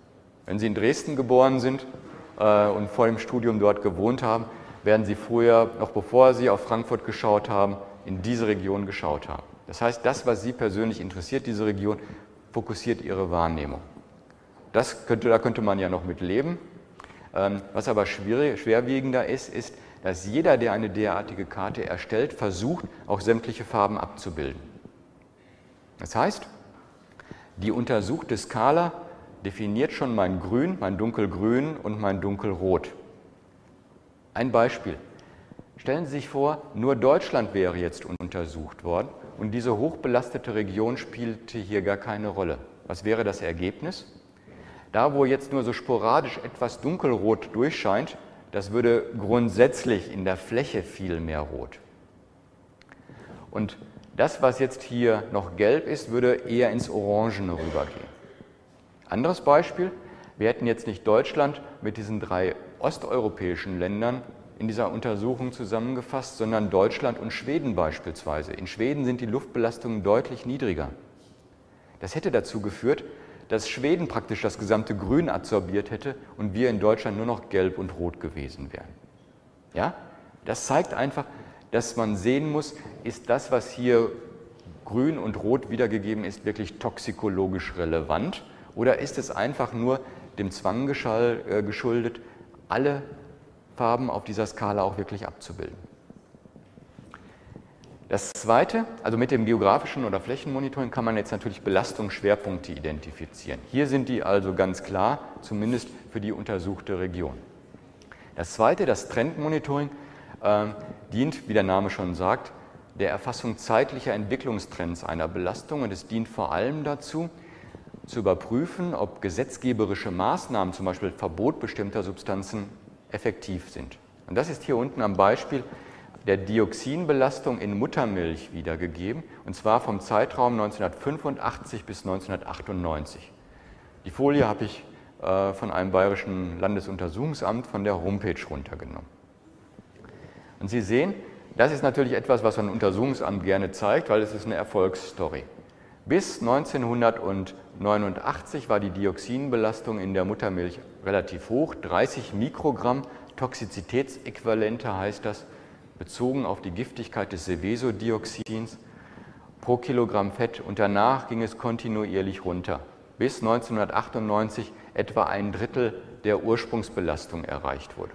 Wenn Sie in Dresden geboren sind äh, und vor dem Studium dort gewohnt haben, werden Sie früher, noch bevor Sie auf Frankfurt geschaut haben, in diese Region geschaut haben. Das heißt, das, was Sie persönlich interessiert, diese Region, fokussiert Ihre Wahrnehmung. Das könnte, da könnte man ja noch mit leben. Ähm, was aber schwierig, schwerwiegender ist, ist, dass jeder, der eine derartige Karte erstellt, versucht, auch sämtliche Farben abzubilden. Das heißt, die untersuchte Skala definiert schon mein Grün, mein Dunkelgrün und mein Dunkelrot. Ein Beispiel. Stellen Sie sich vor, nur Deutschland wäre jetzt untersucht worden und diese hochbelastete Region spielte hier gar keine Rolle. Was wäre das Ergebnis? Da, wo jetzt nur so sporadisch etwas dunkelrot durchscheint, das würde grundsätzlich in der Fläche viel mehr rot. Und das, was jetzt hier noch gelb ist, würde eher ins Orangene rübergehen. Anderes Beispiel, wir hätten jetzt nicht Deutschland mit diesen drei osteuropäischen Ländern in dieser Untersuchung zusammengefasst, sondern Deutschland und Schweden beispielsweise. In Schweden sind die Luftbelastungen deutlich niedriger. Das hätte dazu geführt, dass Schweden praktisch das gesamte Grün absorbiert hätte und wir in Deutschland nur noch gelb und rot gewesen wären. Ja? Das zeigt einfach, dass man sehen muss, ist das, was hier grün und rot wiedergegeben ist, wirklich toxikologisch relevant oder ist es einfach nur dem Zwang geschuldet, alle Farben auf dieser Skala auch wirklich abzubilden. Das Zweite, also mit dem geografischen oder Flächenmonitoring kann man jetzt natürlich Belastungsschwerpunkte identifizieren. Hier sind die also ganz klar, zumindest für die untersuchte Region. Das Zweite, das Trendmonitoring, äh, dient, wie der Name schon sagt, der Erfassung zeitlicher Entwicklungstrends einer Belastung und es dient vor allem dazu, zu überprüfen, ob gesetzgeberische Maßnahmen, zum Beispiel Verbot bestimmter Substanzen, effektiv sind. Und das ist hier unten am Beispiel der Dioxinbelastung in Muttermilch wiedergegeben, und zwar vom Zeitraum neunzehnhundertfünfundachtzig bis neunzehnhundertachtundneunzig. Die Folie habe ich äh, von einem bayerischen Landesuntersuchungsamt von der Homepage runtergenommen. Und Sie sehen, das ist natürlich etwas, was ein Untersuchungsamt gerne zeigt, weil es ist eine Erfolgsstory. Bis neunzehnhundertneunundachtzig war die Dioxinbelastung in der Muttermilch relativ hoch, dreißig Mikrogramm, Toxizitätsäquivalente heißt das, bezogen auf die Giftigkeit des Sevesodioxins pro Kilogramm Fett und danach ging es kontinuierlich runter, bis neunzehnhundertachtundneunzig etwa ein Drittel der Ursprungsbelastung erreicht wurde.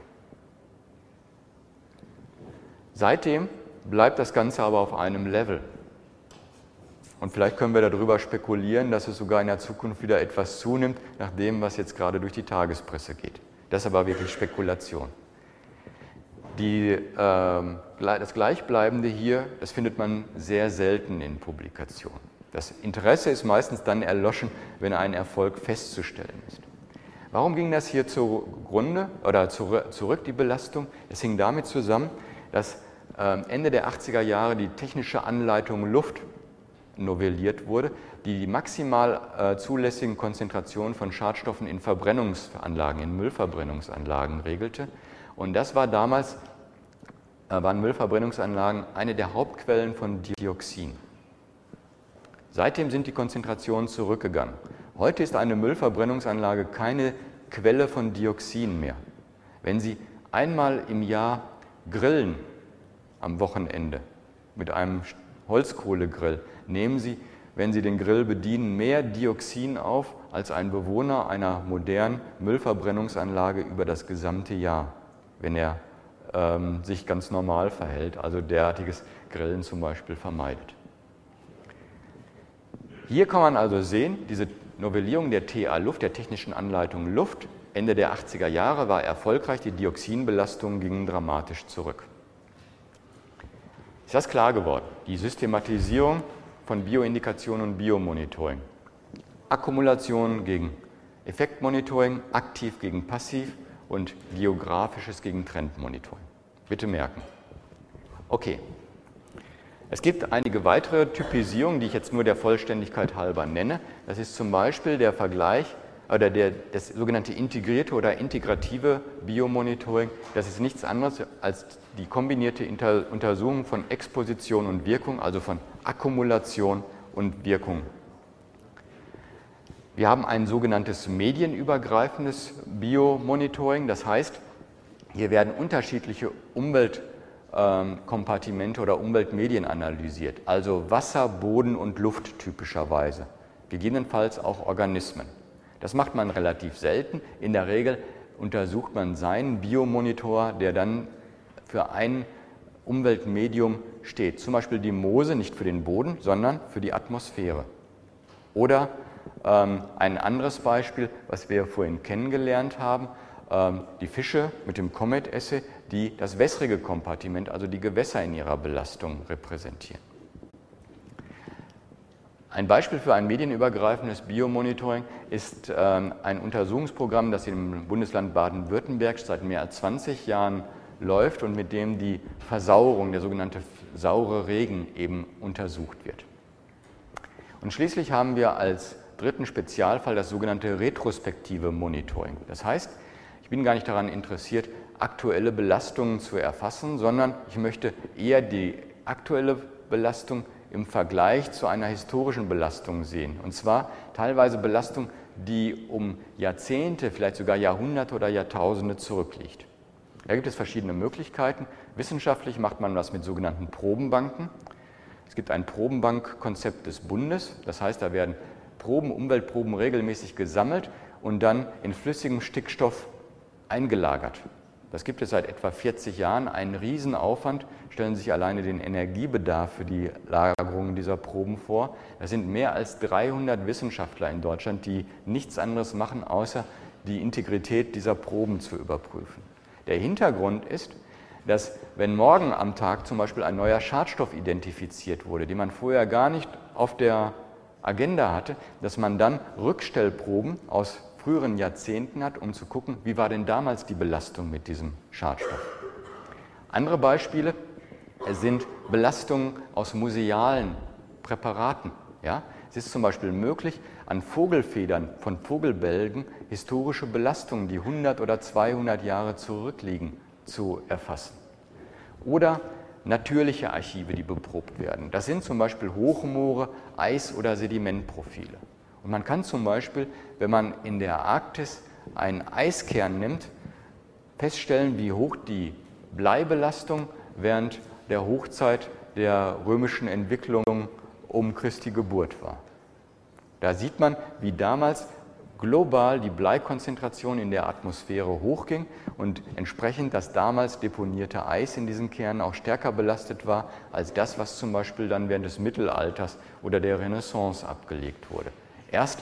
Seitdem bleibt das Ganze aber auf einem Level. Und vielleicht können wir darüber spekulieren, dass es sogar in der Zukunft wieder etwas zunimmt, nach dem, was jetzt gerade durch die Tagespresse geht. Das ist aber wirklich Spekulation. Die, äh, das Gleichbleibende hier, das findet man sehr selten in Publikationen. Das Interesse ist meistens dann erloschen, wenn ein Erfolg festzustellen ist. Warum ging das hier zugrunde oder zurück, die Belastung? Es hing damit zusammen, dass äh, Ende der achtziger Jahre die technische Anleitung Luft novelliert wurde, die die maximal äh, zulässigen Konzentrationen von Schadstoffen in Verbrennungsanlagen, in Müllverbrennungsanlagen regelte. Und das war damals, äh, waren Müllverbrennungsanlagen eine der Hauptquellen von Dioxin. Seitdem sind die Konzentrationen zurückgegangen. Heute ist eine Müllverbrennungsanlage keine Quelle von Dioxin mehr. Wenn Sie einmal im Jahr grillen am Wochenende mit einem Holzkohlegrill, nehmen Sie, wenn Sie den Grill bedienen, mehr Dioxin auf als ein Bewohner einer modernen Müllverbrennungsanlage über das gesamte Jahr, wenn er ähm, sich ganz normal verhält, also derartiges Grillen zum Beispiel vermeidet. Hier kann man also sehen, diese Novellierung der T A Luft, der technischen Anleitung Luft, Ende der achtziger Jahre war erfolgreich, die Dioxinbelastungen gingen dramatisch zurück. Ist das klar geworden? Die Systematisierung von Bioindikation und Biomonitoring. Akkumulation gegen Effektmonitoring, aktiv gegen passiv und geografisches gegen Trendmonitoring. Bitte merken. Okay. Es gibt einige weitere Typisierungen, die ich jetzt nur der Vollständigkeit halber nenne. Das ist zum Beispiel der Vergleich oder der, das sogenannte integrierte oder integrative Biomonitoring. Das ist nichts anderes als die kombinierte Inter- Untersuchung von Exposition und Wirkung, also von Akkumulation und Wirkung. Wir haben ein sogenanntes medienübergreifendes Biomonitoring. Das heißt, hier werden unterschiedliche Umweltkompartimente oder Umweltmedien analysiert, also Wasser, Boden und Luft typischerweise, gegebenenfalls auch Organismen. Das macht man relativ selten. In der Regel untersucht man seinen Biomonitor, der dann für ein Umweltmedium steht. Zum Beispiel die Moose nicht für den Boden, sondern für die Atmosphäre. Oder ähm, ein anderes Beispiel, was wir vorhin kennengelernt haben, ähm, die Fische mit dem Comet-Assay, die das wässrige Kompartiment, also die Gewässer in ihrer Belastung repräsentieren. Ein Beispiel für ein medienübergreifendes Biomonitoring ist ähm, ein Untersuchungsprogramm, das im Bundesland Baden-Württemberg seit mehr als zwanzig Jahren läuft und mit dem die Versauerung, der sogenannte saure Regen, eben untersucht wird. Und schließlich haben wir als dritten Spezialfall das sogenannte retrospektive Monitoring. Das heißt, ich bin gar nicht daran interessiert, aktuelle Belastungen zu erfassen, sondern ich möchte eher die aktuelle Belastung im Vergleich zu einer historischen Belastung sehen. Und zwar teilweise Belastung, die um Jahrzehnte, vielleicht sogar Jahrhunderte oder Jahrtausende zurückliegt. Da gibt es verschiedene Möglichkeiten. Wissenschaftlich macht man das mit sogenannten Probenbanken. Es gibt ein Probenbankkonzept des Bundes. Das heißt, da werden Proben, Umweltproben regelmäßig gesammelt und dann in flüssigem Stickstoff eingelagert. Das gibt es seit etwa vierzig Jahren, einen Riesenaufwand. Stellen Sie sich alleine den Energiebedarf für die Lagerung dieser Proben vor. Das sind mehr als dreihundert Wissenschaftler in Deutschland, die nichts anderes machen, außer die Integrität dieser Proben zu überprüfen. Der Hintergrund ist, dass wenn morgen am Tag zum Beispiel ein neuer Schadstoff identifiziert wurde, den man vorher gar nicht auf der Agenda hatte, dass man dann Rückstellproben aus früheren Jahrzehnten hat, um zu gucken, wie war denn damals die Belastung mit diesem Schadstoff. Andere Beispiele sind Belastungen aus musealen Präparaten. Ja? Es ist zum Beispiel möglich, an Vogelfedern von Vogelbälgen historische Belastungen, die hundert oder zweihundert Jahre zurückliegen, zu erfassen. Oder natürliche Archive, die beprobt werden. Das sind zum Beispiel Hochmoore, Eis- oder Sedimentprofile. Und man kann zum Beispiel, wenn man in der Arktis einen Eiskern nimmt, feststellen, wie hoch die Bleibelastung während der Hochzeit der römischen Entwicklung um Christi Geburt war. Da sieht man, wie damals global die Bleikonzentration in der Atmosphäre hochging und entsprechend das damals deponierte Eis in diesen Kernen auch stärker belastet war als das, was zum Beispiel dann während des Mittelalters oder der Renaissance abgelegt wurde. Erst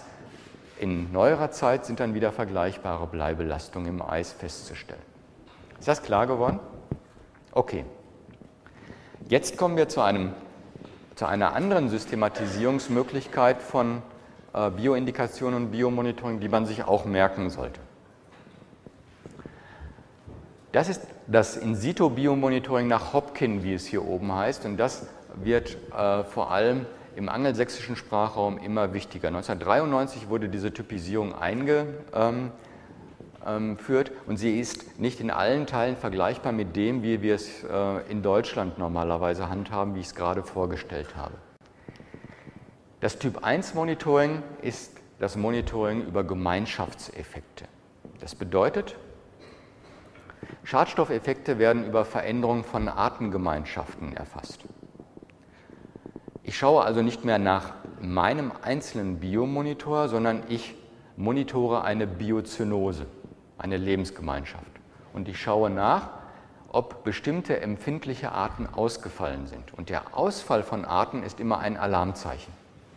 in neuerer Zeit sind dann wieder vergleichbare Bleibelastungen im Eis festzustellen. Ist das klar geworden? Okay. Jetzt kommen wir zu, einem, zu einer anderen Systematisierungsmöglichkeit von äh, Bioindikationen und Biomonitoring, die man sich auch merken sollte. Das ist das In-situ-Biomonitoring nach Hopkin, wie es hier oben heißt, und das wird äh, vor allem im angelsächsischen Sprachraum immer wichtiger. neunzehnhundertdreiundneunzig wurde diese Typisierung eingeführt und sie ist nicht in allen Teilen vergleichbar mit dem, wie wir es in Deutschland normalerweise handhaben, wie ich es gerade vorgestellt habe. Das Typ eins Monitoring ist das Monitoring über Gemeinschaftseffekte. Das bedeutet, Schadstoffeffekte werden über Veränderungen von Artengemeinschaften erfasst. Ich schaue also nicht mehr nach meinem einzelnen Biomonitor, sondern ich monitore eine Biozönose, eine Lebensgemeinschaft. Und ich schaue nach, ob bestimmte empfindliche Arten ausgefallen sind. Und der Ausfall von Arten ist immer ein Alarmzeichen.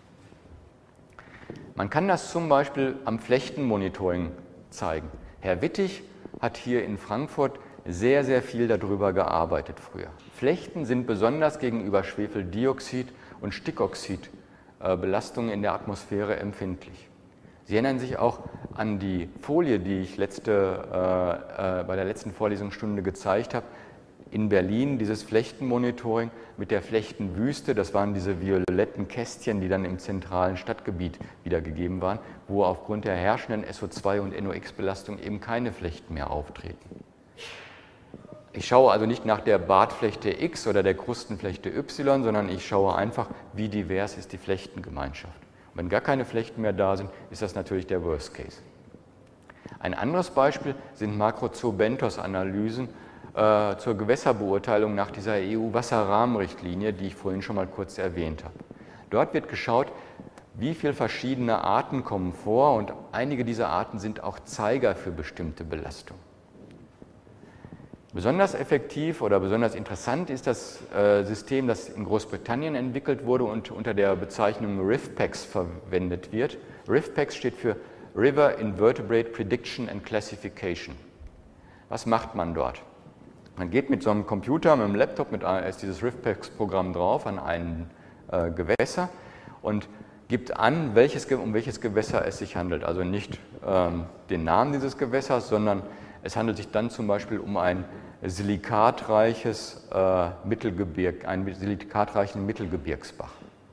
Man kann das zum Beispiel am Flechtenmonitoring zeigen. Herr Wittig hat hier in Frankfurt sehr, sehr viel darüber gearbeitet früher. Flechten sind besonders gegenüber Schwefeldioxid und Stickoxidbelastungen in der Atmosphäre empfindlich. Sie erinnern sich auch an die Folie, die ich letzte, äh, äh, bei der letzten Vorlesungsstunde gezeigt habe. In Berlin dieses Flechtenmonitoring mit der Flechtenwüste, das waren diese violetten Kästchen, die dann im zentralen Stadtgebiet wiedergegeben waren, wo aufgrund der herrschenden S O zwei und N O X Belastung eben keine Flechten mehr auftreten. Ich schaue also nicht nach der Bartflechte X oder der Krustenflechte Y, sondern ich schaue einfach, wie divers ist die Flechtengemeinschaft. Und Wenn gar keine Flechten mehr da sind, ist das natürlich der Worst Case. Ein anderes Beispiel sind Makrozoobentos-Analysen äh, zur Gewässerbeurteilung nach dieser E U-Wasserrahmenrichtlinie, die ich vorhin schon mal kurz erwähnt habe. Dort wird geschaut, wie viele verschiedene Arten kommen vor und einige dieser Arten sind auch Zeiger für bestimmte Belastungen. Besonders effektiv oder besonders interessant ist das äh, System, das in Großbritannien entwickelt wurde und unter der Bezeichnung RIFPEX verwendet wird. RIFPEX steht für River Invertebrate Prediction and Classification. Was macht man dort? Man geht mit so einem Computer, mit einem Laptop, mit einem, ist dieses RIFPEX-Programm drauf, an ein äh, Gewässer und gibt an, welches, um welches Gewässer es sich handelt. Also nicht ähm, den Namen dieses Gewässers, sondern es handelt sich dann zum Beispiel um ein silikatreiches äh, Mittelgebirg, einen silikatreichen Mittelgebirgsbach.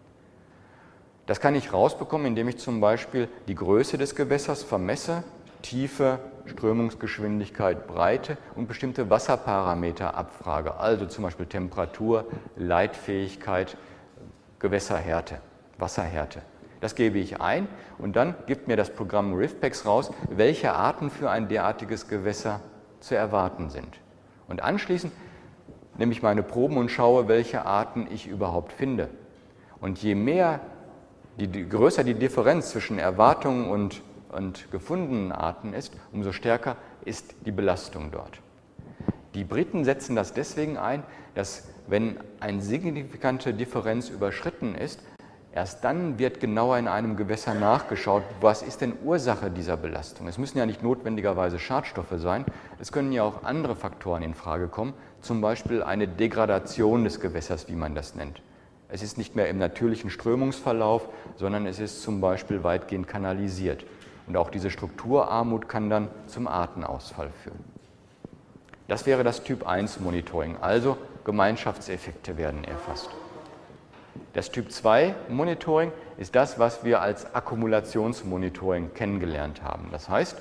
Das kann ich rausbekommen, indem ich zum Beispiel die Größe des Gewässers vermesse, Tiefe, Strömungsgeschwindigkeit, Breite und bestimmte Wasserparameter abfrage, also zum Beispiel Temperatur, Leitfähigkeit, Gewässerhärte, Wasserhärte. Das gebe ich ein und dann gibt mir das Programm RIFPEX raus, welche Arten für ein derartiges Gewässer zu erwarten sind. Und anschließend nehme ich meine Proben und schaue, welche Arten ich überhaupt finde. Und je mehr, die, die größer die Differenz zwischen Erwartungen und, und gefundenen Arten ist, umso stärker ist die Belastung dort. Die Briten setzen das deswegen ein, dass wenn eine signifikante Differenz überschritten ist, erst dann wird genauer in einem Gewässer nachgeschaut, was ist denn Ursache dieser Belastung. Es müssen ja nicht notwendigerweise Schadstoffe sein, es können ja auch andere Faktoren in Frage kommen, zum Beispiel eine Degradation des Gewässers, wie man das nennt. Es ist nicht mehr im natürlichen Strömungsverlauf, sondern es ist zum Beispiel weitgehend kanalisiert. Und auch diese Strukturarmut kann dann zum Artenausfall führen. Das wäre das Typ eins Monitoring, also Gemeinschaftseffekte werden erfasst. Das Typ zwei Monitoring ist das, was wir als Akkumulationsmonitoring kennengelernt haben. Das heißt,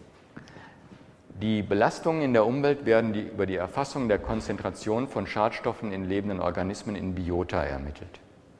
die Belastungen in der Umwelt werden die, über die Erfassung der Konzentration von Schadstoffen in lebenden Organismen in Biota ermittelt.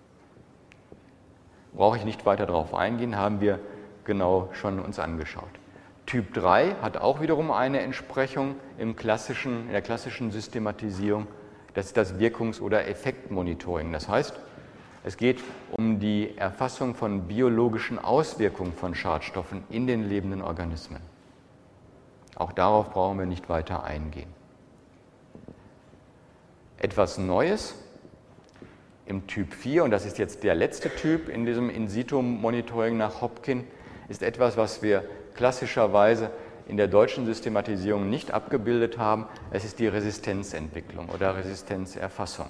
Brauche ich nicht weiter darauf eingehen, haben wir genau schon uns angeschaut. Typ drei hat auch wiederum eine Entsprechung im klassischen, in der klassischen Systematisierung. Das ist das Wirkungs- oder Effektmonitoring. Das heißt, es geht um die Erfassung von biologischen Auswirkungen von Schadstoffen in den lebenden Organismen. Auch darauf brauchen wir nicht weiter eingehen. Etwas Neues im Typ vier, und das ist jetzt der letzte Typ in diesem In-situ-Monitoring nach Hopkin, ist etwas, was wir klassischerweise in der deutschen Systematisierung nicht abgebildet haben. Es ist die Resistenzentwicklung oder Resistenzerfassung.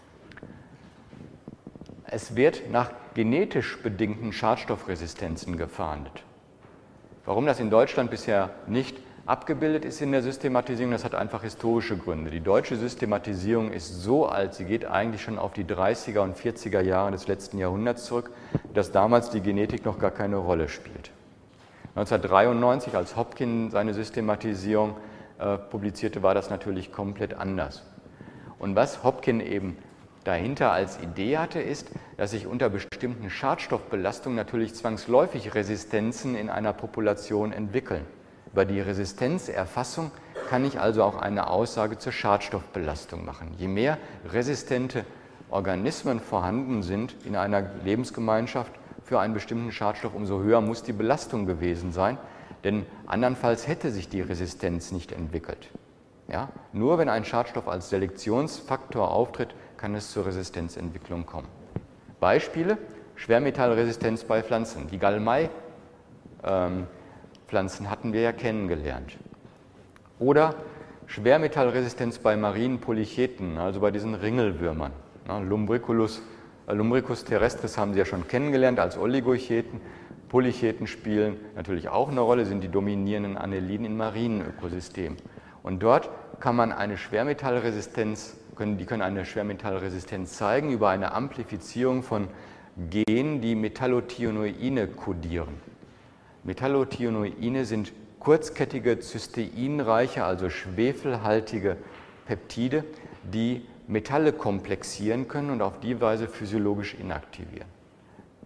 Es wird nach genetisch bedingten Schadstoffresistenzen gefahndet. Warum das in Deutschland bisher nicht abgebildet ist in der Systematisierung, das hat einfach historische Gründe. Die deutsche Systematisierung ist so alt, sie geht eigentlich schon auf die dreißiger und vierziger Jahre des letzten Jahrhunderts zurück, dass damals die Genetik noch gar keine Rolle spielt. neunzehnhundertdreiundneunzig, als Hopkin seine Systematisierung äh, publizierte, war das natürlich komplett anders. Und was Hopkin eben dahinter als Idee hatte, ist, dass sich unter bestimmten Schadstoffbelastungen natürlich zwangsläufig Resistenzen in einer Population entwickeln. Über die Resistenzerfassung kann ich also auch eine Aussage zur Schadstoffbelastung machen. Je mehr resistente Organismen vorhanden sind in einer Lebensgemeinschaft für einen bestimmten Schadstoff, umso höher muss die Belastung gewesen sein, denn andernfalls hätte sich die Resistenz nicht entwickelt. Ja? Nur wenn ein Schadstoff als Selektionsfaktor auftritt, kann es zur Resistenzentwicklung kommen. Beispiele: Schwermetallresistenz bei Pflanzen. Die Galmai-Pflanzen hatten wir ja kennengelernt. Oder Schwermetallresistenz bei marinen Polycheten, also bei diesen Ringelwürmern. Lumbriculus, Lumbricus terrestris haben Sie ja schon kennengelernt als Oligocheten. Polycheten spielen natürlich auch eine Rolle, sind die dominierenden Anneliden in marinen Ökosystemen. Und dort kann man eine Schwermetallresistenz die können eine Schwermetallresistenz zeigen über eine Amplifizierung von Genen, die Metallothionoine kodieren. Metallothionoine sind kurzkettige, cysteinreiche, also schwefelhaltige Peptide, die Metalle komplexieren können und auf die Weise physiologisch inaktivieren.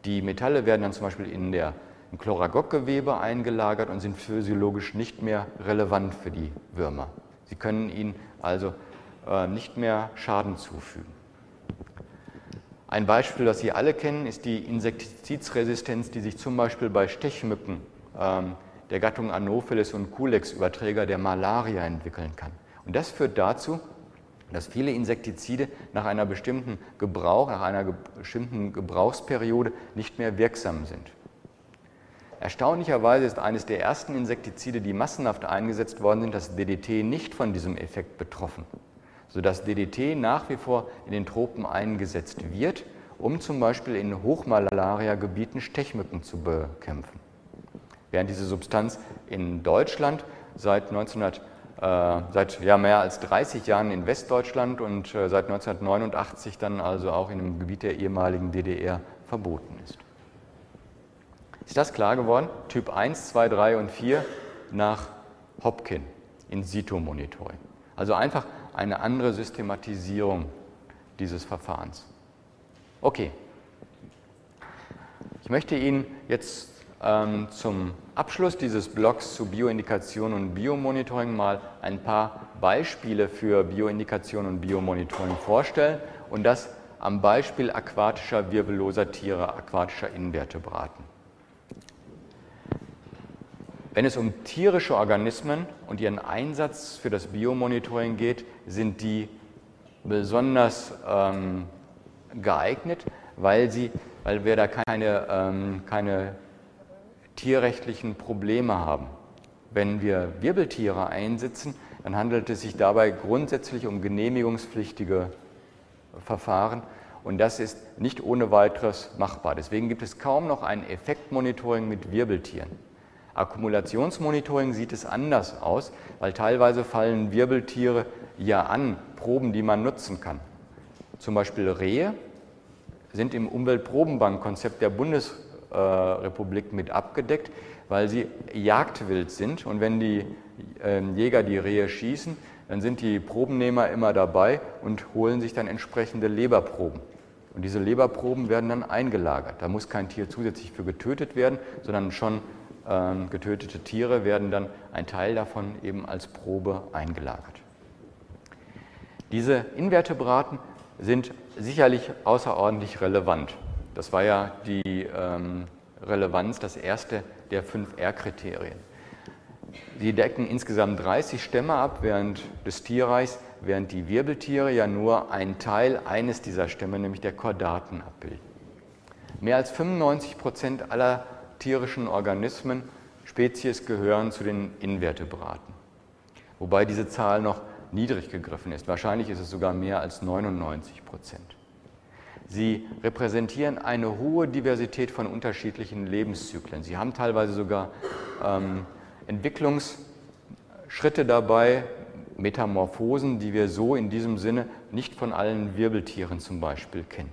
Die Metalle werden dann zum Beispiel in der im Chloragock-Gewebe eingelagert und sind physiologisch nicht mehr relevant für die Würmer. Sie können ihnen also äh, nicht mehr Schaden zufügen. Ein Beispiel, das Sie alle kennen, ist die Insektizidsresistenz, die sich zum Beispiel bei Stechmücken ähm, der Gattung Anopheles und Culex, Überträger der Malaria, entwickeln kann. Und das führt dazu, dass viele Insektizide nach einer bestimmten Gebrauch, nach einer ge- bestimmten Gebrauchsperiode nicht mehr wirksam sind. Erstaunlicherweise ist eines der ersten Insektizide, die massenhaft eingesetzt worden sind, das D D T, nicht von diesem Effekt betroffen, sodass D D T nach wie vor in den Tropen eingesetzt wird, um zum Beispiel in Hochmalaria-Gebieten Stechmücken zu bekämpfen. Während diese Substanz in Deutschland seit, neunzehnhundert, äh, seit ja, mehr als dreißig Jahren in Westdeutschland und äh, seit neunzehnhundertneunundachtzig dann also auch in einem Gebiet der ehemaligen D D R verboten ist. Ist das klar geworden? Typ eins, zwei, drei und vier nach Hopkin, In-situ-Monitoring. Also einfach eine andere Systematisierung dieses Verfahrens. Okay. Ich möchte Ihnen jetzt ähm, zum Abschluss dieses Blogs zu Bioindikation und Biomonitoring mal ein paar Beispiele für Bioindikation und Biomonitoring vorstellen und das am Beispiel aquatischer wirbelloser Tiere, aquatischer Invertebraten. Wenn es um tierische Organismen und ihren Einsatz für das Biomonitoring geht, sind die besonders ähm, geeignet, weil, sie, weil wir da keine, ähm, keine tierrechtlichen Probleme haben. Wenn wir Wirbeltiere einsetzen, dann handelt es sich dabei grundsätzlich um genehmigungspflichtige Verfahren und das ist nicht ohne weiteres machbar. Deswegen gibt es kaum noch ein Effektmonitoring mit Wirbeltieren. Akkumulationsmonitoring sieht es anders aus, weil teilweise fallen Wirbeltiere ja an, Proben, die man nutzen kann. Zum Beispiel Rehe sind im Umweltprobenbankkonzept der Bundesrepublik mit abgedeckt, weil sie Jagdwild sind und wenn die Jäger die Rehe schießen, dann sind die Probennehmer immer dabei und holen sich dann entsprechende Leberproben. Und diese Leberproben werden dann eingelagert. Da muss kein Tier zusätzlich für getötet werden, sondern schon ähm, getötete Tiere werden dann, ein Teil davon eben als Probe eingelagert. Diese Invertebraten sind sicherlich außerordentlich relevant. Das war ja die ähm, Relevanz, das erste der fünf R-Kriterien. Sie decken insgesamt dreißig Stämme ab während des Tierreichs, während die Wirbeltiere ja nur einen Teil eines dieser Stämme, nämlich der Chordaten, abbilden. Mehr als fünfundneunzig Prozent aller tierischen Organismen, Spezies gehören zu den Invertebraten, wobei diese Zahl noch niedrig gegriffen ist. Wahrscheinlich ist es sogar mehr als neunundneunzig Prozent. Sie repräsentieren eine hohe Diversität von unterschiedlichen Lebenszyklen. Sie haben teilweise sogar ähm, Entwicklungsschritte dabei, Metamorphosen, die wir so in diesem Sinne nicht von allen Wirbeltieren zum Beispiel kennen.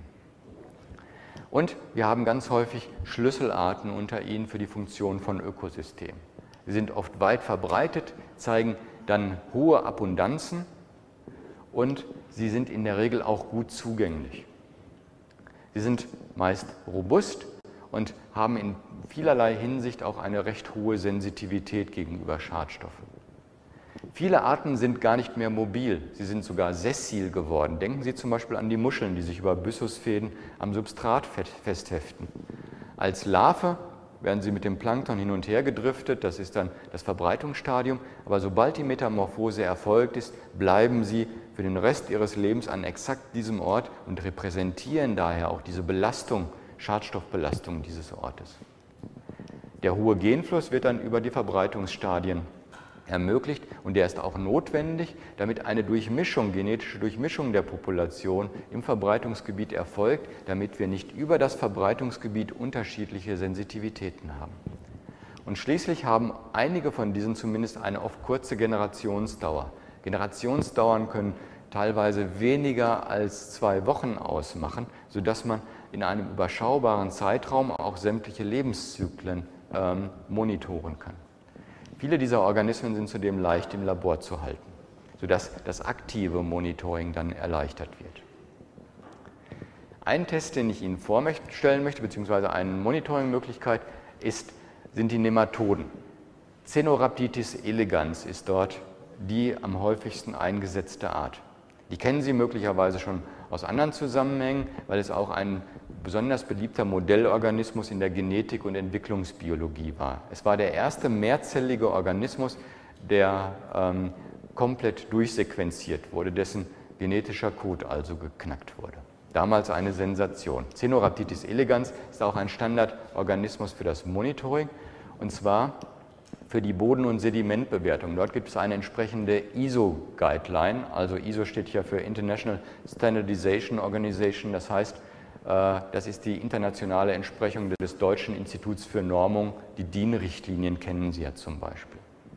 Und wir haben ganz häufig Schlüsselarten unter ihnen für die Funktion von Ökosystemen. Sie sind oft weit verbreitet, zeigen dann hohe Abundanzen und sie sind in der Regel auch gut zugänglich. Sie sind meist robust und haben in vielerlei Hinsicht auch eine recht hohe Sensitivität gegenüber Schadstoffen. Viele Arten sind gar nicht mehr mobil, sie sind sogar sessil geworden. Denken Sie zum Beispiel an die Muscheln, die sich über Byssusfäden am Substrat festheften. Als Larve werden sie mit dem Plankton hin und her gedriftet, das ist dann das Verbreitungsstadium, aber sobald die Metamorphose erfolgt ist, bleiben sie für den Rest ihres Lebens an exakt diesem Ort und repräsentieren daher auch diese Belastung, Schadstoffbelastung dieses Ortes. Der hohe Genfluss wird dann über die Verbreitungsstadien ermöglicht und der ist auch notwendig, damit eine Durchmischung, genetische Durchmischung der Population im Verbreitungsgebiet erfolgt, damit wir nicht über das Verbreitungsgebiet unterschiedliche Sensitivitäten haben. Und schließlich haben einige von diesen zumindest eine oft kurze Generationsdauer. Generationsdauern können teilweise weniger als zwei Wochen ausmachen, sodass man in einem überschaubaren Zeitraum auch sämtliche Lebenszyklen ähm, monitoren kann. Viele dieser Organismen sind zudem leicht im Labor zu halten, sodass das aktive Monitoring dann erleichtert wird. Ein Test, den ich Ihnen vorstellen möchte, beziehungsweise eine Monitoringmöglichkeit, ist, sind die Nematoden. Caenorhabditis elegans ist dort die am häufigsten eingesetzte Art. Die kennen Sie möglicherweise schon aus anderen Zusammenhängen, weil es auch ein besonders beliebter Modellorganismus in der Genetik und Entwicklungsbiologie war. Es war der erste mehrzellige Organismus, der ähm, komplett durchsequenziert wurde, dessen genetischer Code also geknackt wurde. Damals eine Sensation. Caenorhabditis elegans ist auch ein Standardorganismus für das Monitoring, und zwar für die Boden- und Sedimentbewertung. Dort gibt es eine entsprechende I S O-Guideline, also I S O steht hier für International Standardization Organization, das heißt, das ist die internationale Entsprechung des Deutschen Instituts für Normung, die D I N-Richtlinien kennen Sie ja zum Beispiel.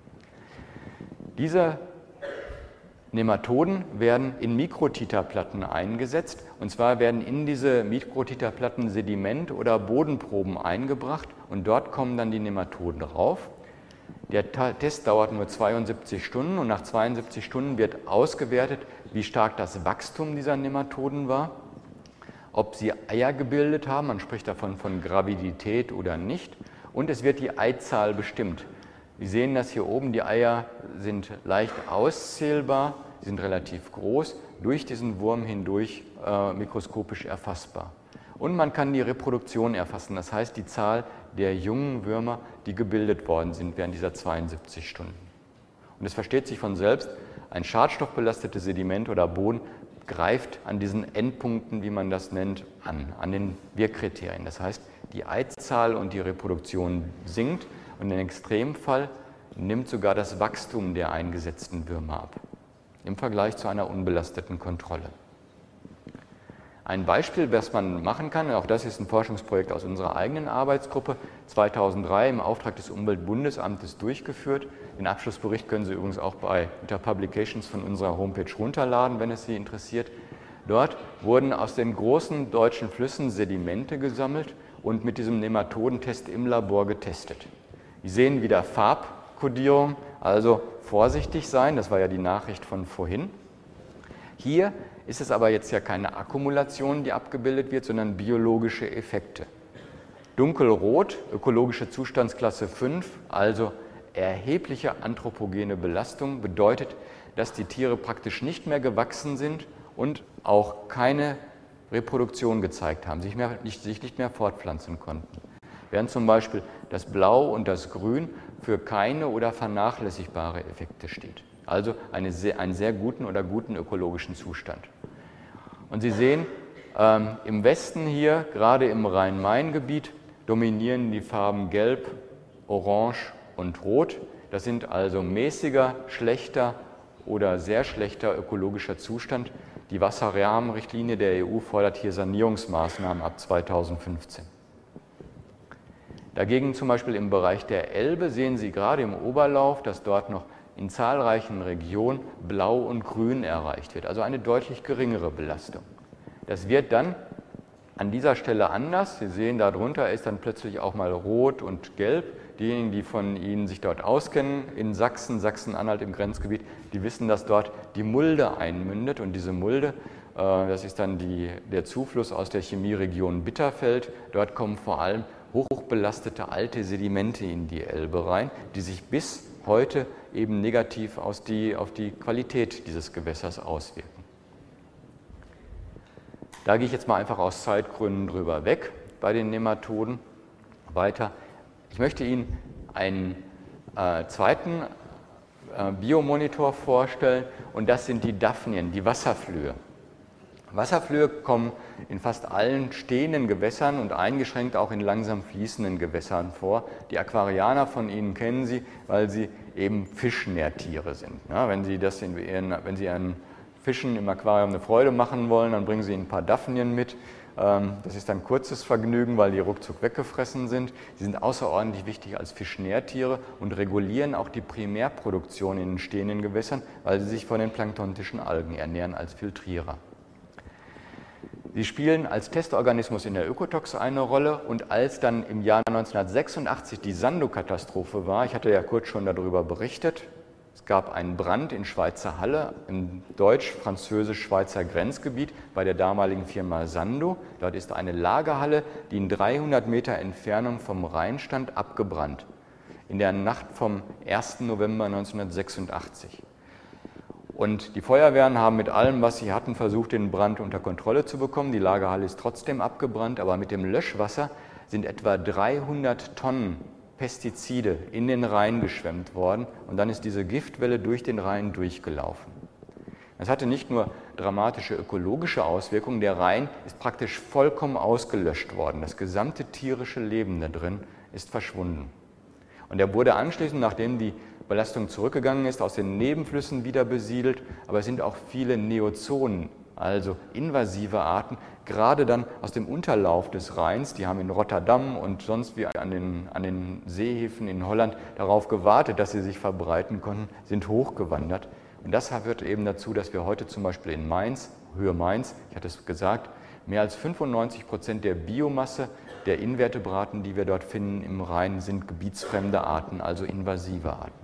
Diese Nematoden werden in Mikrotiterplatten eingesetzt, und zwar werden in diese Mikrotiterplatten Sediment- oder Bodenproben eingebracht und dort kommen dann die Nematoden rauf. Der Test dauert nur zweiundsiebzig Stunden und nach zweiundsiebzig Stunden wird ausgewertet, wie stark das Wachstum dieser Nematoden war, ob sie Eier gebildet haben, man spricht davon von Gravidität oder nicht, und es wird die Eizahl bestimmt. Sie sehen das hier oben, die Eier sind leicht auszählbar, sie sind relativ groß, durch diesen Wurm hindurch äh, mikroskopisch erfassbar. Und man kann die Reproduktion erfassen, das heißt die Zahl der jungen Würmer, die gebildet worden sind während dieser zweiundsiebzig Stunden. Und es versteht sich von selbst, ein schadstoffbelastetes Sediment oder Boden greift an diesen Endpunkten, wie man das nennt, an, an den Wirkkriterien. Das heißt, die Eizahl und die Reproduktion sinkt und im Extremfall nimmt sogar das Wachstum der eingesetzten Würmer ab, im Vergleich zu einer unbelasteten Kontrolle. Ein Beispiel, was man machen kann, auch das ist ein Forschungsprojekt aus unserer eigenen Arbeitsgruppe, zweitausenddrei im Auftrag des Umweltbundesamtes durchgeführt. Den Abschlussbericht können Sie übrigens auch bei unter Publications von unserer Homepage runterladen, wenn es Sie interessiert. Dort wurden aus den großen deutschen Flüssen Sedimente gesammelt und mit diesem Nematodentest im Labor getestet. Sie sehen wieder Farbkodierung, also vorsichtig sein, das war ja die Nachricht von vorhin. Hier ist es aber jetzt ja keine Akkumulation, die abgebildet wird, sondern biologische Effekte. Dunkelrot, ökologische Zustandsklasse fünf, also erhebliche anthropogene Belastung, bedeutet, dass die Tiere praktisch nicht mehr gewachsen sind und auch keine Reproduktion gezeigt haben, sich, mehr, nicht, sich nicht mehr fortpflanzen konnten. Während zum Beispiel das Blau und das Grün für keine oder vernachlässigbare Effekte steht. Also eine sehr, einen sehr guten oder guten ökologischen Zustand. Und Sie sehen, ähm, im Westen hier, gerade im Rhein-Main-Gebiet, dominieren die Farben Gelb, Orange und Rot. Das sind also mäßiger, schlechter oder sehr schlechter ökologischer Zustand. Die Wasserrahmenrichtlinie der E U fordert hier Sanierungsmaßnahmen ab zweitausendfünfzehn. Dagegen zum Beispiel im Bereich der Elbe sehen Sie gerade im Oberlauf, dass dort noch in zahlreichen Regionen Blau und Grün erreicht wird, also eine deutlich geringere Belastung. Das wird dann an dieser Stelle anders. Sie sehen, darunter ist dann plötzlich auch mal Rot und Gelb. Diejenigen, die von Ihnen sich dort auskennen, in Sachsen, Sachsen-Anhalt im Grenzgebiet, die wissen, dass dort die Mulde einmündet. Und diese Mulde, das ist dann die, der Zufluss aus der Chemieregion Bitterfeld. Dort kommen vor allem hochbelastete alte Sedimente in die Elbe rein, die sich bis heute eben negativ auf die, auf die Qualität dieses Gewässers auswirken. Da gehe ich jetzt mal einfach aus Zeitgründen drüber weg bei den Nematoden. Weiter. Ich möchte Ihnen einen äh, zweiten äh, Biomonitor vorstellen, und das sind die Daphnien, die Wasserflöhe. Wasserflöhe kommen in fast allen stehenden Gewässern und eingeschränkt auch in langsam fließenden Gewässern vor. Die Aquarianer von Ihnen kennen sie, weil sie eben Fischnährtiere sind. Ja, wenn Sie das in ihren, wenn Sie Ihren Fischen im Aquarium eine Freude machen wollen, dann bringen Sie ihnen ein paar Daphnien mit. Das ist ein kurzes Vergnügen, weil die ruckzuck weggefressen sind. Sie sind außerordentlich wichtig als Fischnährtiere und regulieren auch die Primärproduktion in den stehenden Gewässern, weil sie sich von den planktontischen Algen ernähren als Filtrierer. Sie spielen als Testorganismus in der Ökotox eine Rolle, und als dann im Jahr neunzehnhundertsechsundachtzig die Sandow-Katastrophe war, ich hatte ja kurz schon darüber berichtet, Es gab einen Brand in Schweizer Halle im deutsch-französisch-Schweizer Grenzgebiet bei der damaligen Firma Sandow. Dort ist eine Lagerhalle, die in dreihundert Meter Entfernung vom Rhein stand, abgebrannt. In der Nacht vom ersten November neunzehnhundertsechsundachtzig. Und die Feuerwehren haben mit allem, was sie hatten, versucht, den Brand unter Kontrolle zu bekommen. Die Lagerhalle ist trotzdem abgebrannt, aber mit dem Löschwasser sind etwa dreihundert Tonnen Pestizide in den Rhein geschwemmt worden und dann ist diese Giftwelle durch den Rhein durchgelaufen. Das hatte nicht nur dramatische ökologische Auswirkungen, der Rhein ist praktisch vollkommen ausgelöscht worden. Das gesamte tierische Leben da drin ist verschwunden. Und er wurde anschließend, nachdem die Belastung zurückgegangen ist, aus den Nebenflüssen wieder besiedelt, aber es sind auch viele Neozoen, also invasive Arten, gerade dann aus dem Unterlauf des Rheins, die haben in Rotterdam und sonst wie an den, an den Seehäfen in Holland darauf gewartet, dass sie sich verbreiten konnten, sind hochgewandert. Und das führt eben dazu, dass wir heute zum Beispiel in Mainz, Höhe Mainz, ich hatte es gesagt, mehr als fünfundneunzig Prozent der Biomasse der Invertebraten, die wir dort finden im Rhein, sind gebietsfremde Arten, also invasive Arten.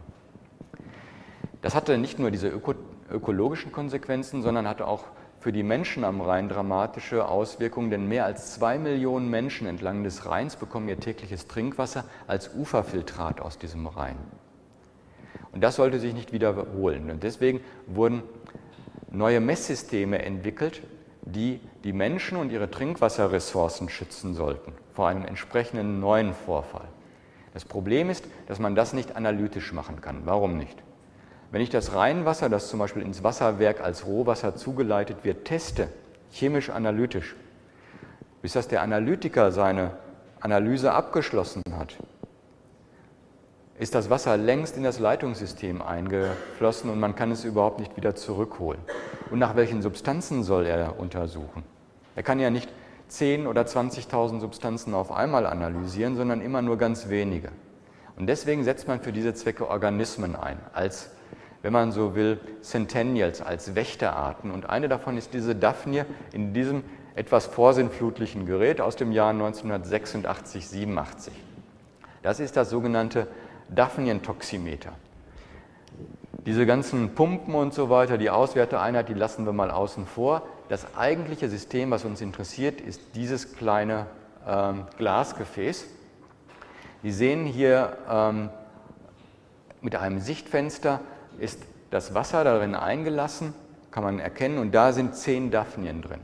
Das hatte nicht nur diese öko ökologischen Konsequenzen, sondern hatte auch für die Menschen am Rhein dramatische Auswirkungen, denn mehr als zwei Millionen Menschen entlang des Rheins bekommen ihr tägliches Trinkwasser als Uferfiltrat aus diesem Rhein. Und das sollte sich nicht wiederholen. Und deswegen wurden neue Messsysteme entwickelt, die die Menschen und ihre Trinkwasserressourcen schützen sollten vor einem entsprechenden neuen Vorfall. Das Problem ist, dass man das nicht analytisch machen kann. Warum nicht? Wenn ich das Rheinwasser, das zum Beispiel ins Wasserwerk als Rohwasser zugeleitet wird, teste, chemisch-analytisch, bis dass der Analytiker seine Analyse abgeschlossen hat, ist das Wasser längst in das Leitungssystem eingeflossen und man kann es überhaupt nicht wieder zurückholen. Und nach welchen Substanzen soll er untersuchen? Er kann ja nicht zehn oder zwanzigtausend Substanzen auf einmal analysieren, sondern immer nur ganz wenige. Und deswegen setzt man für diese Zwecke Organismen ein, als, wenn man so will, Centennials, als Wächterarten. Und eine davon ist diese Daphnie in diesem etwas vorsinnflutlichen Gerät aus dem Jahr neunzehnhundertsechsundachtzig siebenundachtzig. Das ist das sogenannte Daphnientoximeter. Diese ganzen Pumpen und so weiter, die Auswerteeinheit, die lassen wir mal außen vor. Das eigentliche System, was uns interessiert, ist dieses kleine ähm, Glasgefäß. Sie sehen hier ähm, mit einem Sichtfenster ist das Wasser darin eingelassen, kann man erkennen, und da sind zehn Daphnien drin.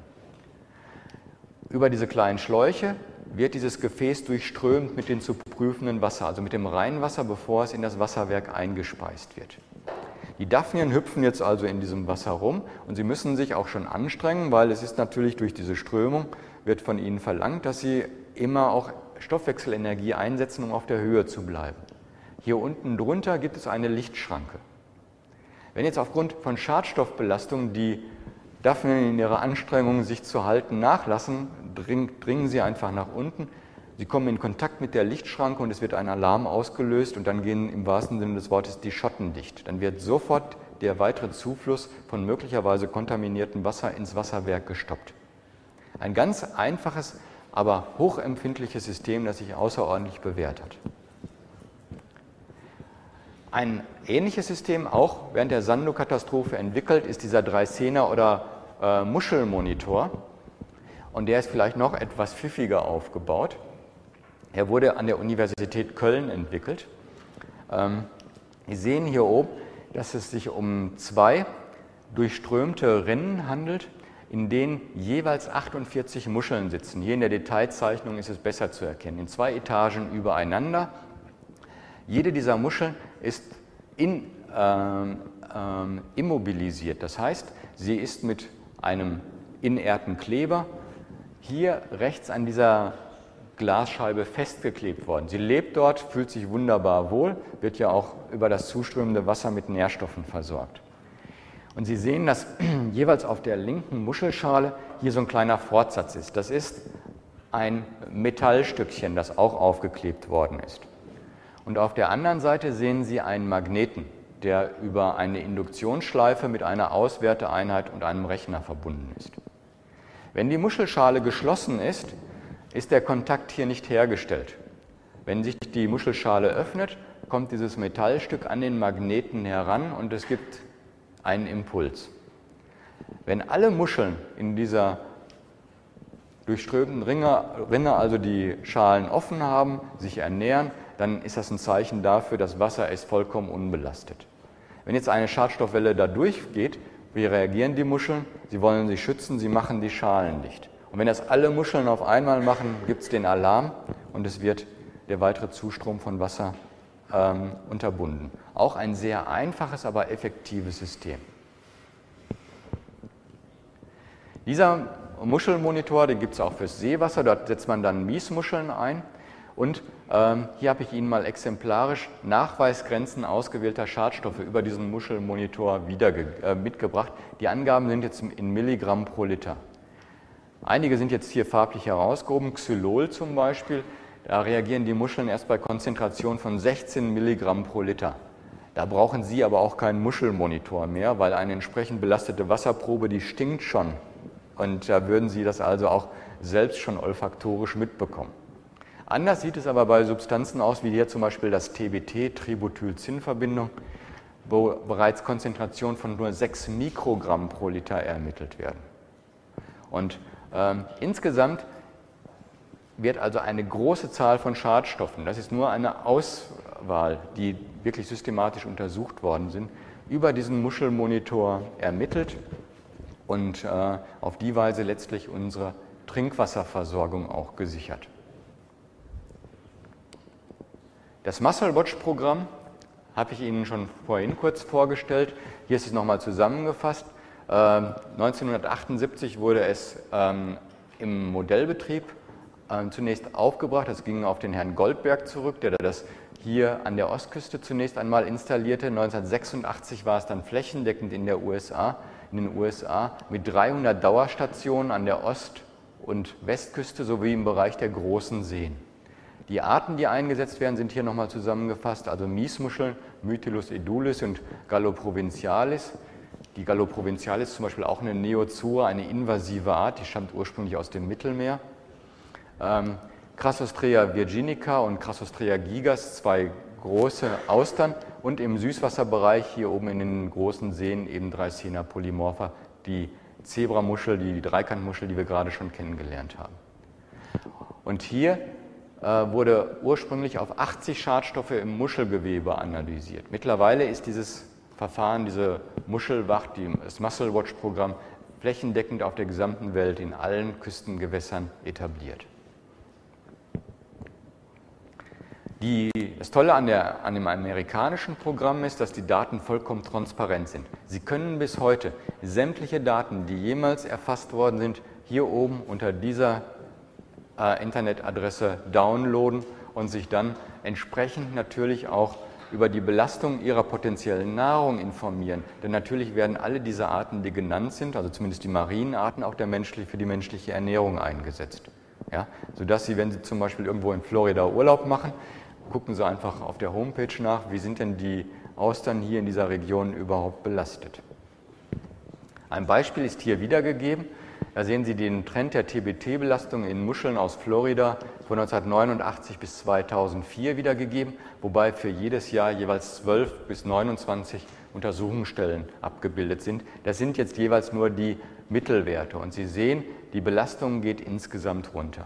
Über diese kleinen Schläuche wird dieses Gefäß durchströmt mit dem zu prüfenden Wasser, also mit dem Rheinwasser, bevor es in das Wasserwerk eingespeist wird. Die Daphnien hüpfen jetzt also in diesem Wasser rum und sie müssen sich auch schon anstrengen, weil es ist natürlich durch diese Strömung, wird von ihnen verlangt, dass sie immer auch Stoffwechselenergie einsetzen, um auf der Höhe zu bleiben. Hier unten drunter gibt es eine Lichtschranke. Wenn jetzt aufgrund von Schadstoffbelastung die Daphnien in ihrer Anstrengung, sich zu halten, nachlassen, dringen sie einfach nach unten. Sie kommen in Kontakt mit der Lichtschranke und es wird ein Alarm ausgelöst und dann gehen im wahrsten Sinne des Wortes die Schotten dicht. Dann wird sofort der weitere Zufluss von möglicherweise kontaminiertem Wasser ins Wasserwerk gestoppt. Ein ganz einfaches, aber hochempfindliches System, das sich außerordentlich bewährt hat. Ein ähnliches System, auch während der Sandow-Katastrophe entwickelt, ist dieser Dreissehner oder äh, Muschelmonitor. Und der ist vielleicht noch etwas pfiffiger aufgebaut. Er wurde an der Universität Köln entwickelt. Ähm, Sie sehen hier oben, dass es sich um zwei durchströmte Rinnen handelt, in denen jeweils achtundvierzig Muscheln sitzen. Hier in der Detailzeichnung ist es besser zu erkennen. In zwei Etagen übereinander. Jede dieser Muscheln ist in, ähm, ähm, immobilisiert. Das heißt, sie ist mit einem inerten Kleber hier rechts an dieser Glasscheibe festgeklebt worden. Sie lebt dort, fühlt sich wunderbar wohl, wird ja auch über das zuströmende Wasser mit Nährstoffen versorgt. Und Sie sehen, dass jeweils auf der linken Muschelschale hier so ein kleiner Fortsatz ist. Das ist ein Metallstückchen, das auch aufgeklebt worden ist. Und auf der anderen Seite sehen Sie einen Magneten, der über eine Induktionsschleife mit einer Auswerteeinheit und einem Rechner verbunden ist. Wenn die Muschelschale geschlossen ist, ist der Kontakt hier nicht hergestellt. Wenn sich die Muschelschale öffnet, kommt dieses Metallstück an den Magneten heran und es gibt einen Impuls. Wenn alle Muscheln in dieser durchströmten Rinne, also die Schalen offen haben, sich ernähren, dann ist das ein Zeichen dafür, das Wasser ist vollkommen unbelastet. Wenn jetzt eine Schadstoffwelle da durchgeht, wie reagieren die Muscheln? Sie wollen sich schützen, sie machen die Schalen dicht. Und wenn das alle Muscheln auf einmal machen, gibt es den Alarm und es wird der weitere Zustrom von Wasser ähm, unterbunden. Auch ein sehr einfaches, aber effektives System. Dieser Muschelmonitor, den gibt es auch fürs Seewasser, dort setzt man dann Miesmuscheln ein. Und ähm, hier habe ich Ihnen mal exemplarisch Nachweisgrenzen ausgewählter Schadstoffe über diesen Muschelmonitor wieder äh, mitgebracht. Die Angaben sind jetzt in Milligramm pro Liter. Einige sind jetzt hier farblich herausgehoben, Xylol zum Beispiel. Da reagieren die Muscheln erst bei Konzentration von sechzehn Milligramm pro Liter. Da brauchen Sie aber auch keinen Muschelmonitor mehr, weil eine entsprechend belastete Wasserprobe, die stinkt schon. Und da würden Sie das also auch selbst schon olfaktorisch mitbekommen. Anders sieht es aber bei Substanzen aus, wie hier zum Beispiel das T B T, Tributylzinverbindung, wo bereits Konzentrationen von nur sechs Mikrogramm pro Liter ermittelt werden. Und ähm, insgesamt wird also eine große Zahl von Schadstoffen, das ist nur eine Auswahl, die wirklich systematisch untersucht worden sind, über diesen Muschelmonitor ermittelt und äh, auf die Weise letztlich unsere Trinkwasserversorgung auch gesichert. Das Muscle-Watch-Programm habe ich Ihnen schon vorhin kurz vorgestellt. Hier ist es nochmal zusammengefasst. Ähm, neunzehnhundertachtundsiebzig wurde es ähm, im Modellbetrieb ähm, zunächst aufgebracht. Das ging auf den Herrn Goldberg zurück, der das hier an der Ostküste zunächst einmal installierte. neunzehnhundertsechsundachtzig war es dann flächendeckend in der U S A, in den U S A mit dreihundert Dauerstationen an der Ost- und Westküste sowie im Bereich der großen Seen. Die Arten, die eingesetzt werden, sind hier nochmal zusammengefasst, also Miesmuscheln, Mytilus edulis und Galloprovincialis. Die Galloprovincialis ist zum Beispiel auch eine Neozoa, eine invasive Art, die stammt ursprünglich aus dem Mittelmeer. Ähm, Crassostrea virginica und Crassostrea gigas, zwei große Austern, und im Süßwasserbereich hier oben in den großen Seen eben Dreissena polymorpha, die Zebramuschel, die Dreikantmuschel, die wir gerade schon kennengelernt haben. Und hier wurde ursprünglich auf achtzig Schadstoffe im Muschelgewebe analysiert. Mittlerweile ist dieses Verfahren, diese Muschelwacht, das Muscle-Watch-Programm, flächendeckend auf der gesamten Welt in allen Küstengewässern etabliert. Die, das Tolle an, der, an dem amerikanischen Programm ist, dass die Daten vollkommen transparent sind. Sie können bis heute sämtliche Daten, die jemals erfasst worden sind, hier oben unter dieser Internetadresse downloaden und sich dann entsprechend natürlich auch über die Belastung ihrer potenziellen Nahrung informieren. Denn natürlich werden alle diese Arten, die genannt sind, also zumindest die marinen Arten, auch der menschlich, für die menschliche Ernährung eingesetzt. Ja, sodass Sie, wenn Sie zum Beispiel irgendwo in Florida Urlaub machen, gucken Sie einfach auf der Homepage nach, wie sind denn die Austern hier in dieser Region überhaupt belastet. Ein Beispiel ist hier wiedergegeben. Da sehen Sie den Trend der T B T-Belastung in Muscheln aus Florida von neunzehnhundertneunundachtzig bis zweitausendvier wiedergegeben, wobei für jedes Jahr jeweils zwölf bis neunundzwanzig Untersuchungsstellen abgebildet sind. Das sind jetzt jeweils nur die Mittelwerte und Sie sehen, die Belastung geht insgesamt runter.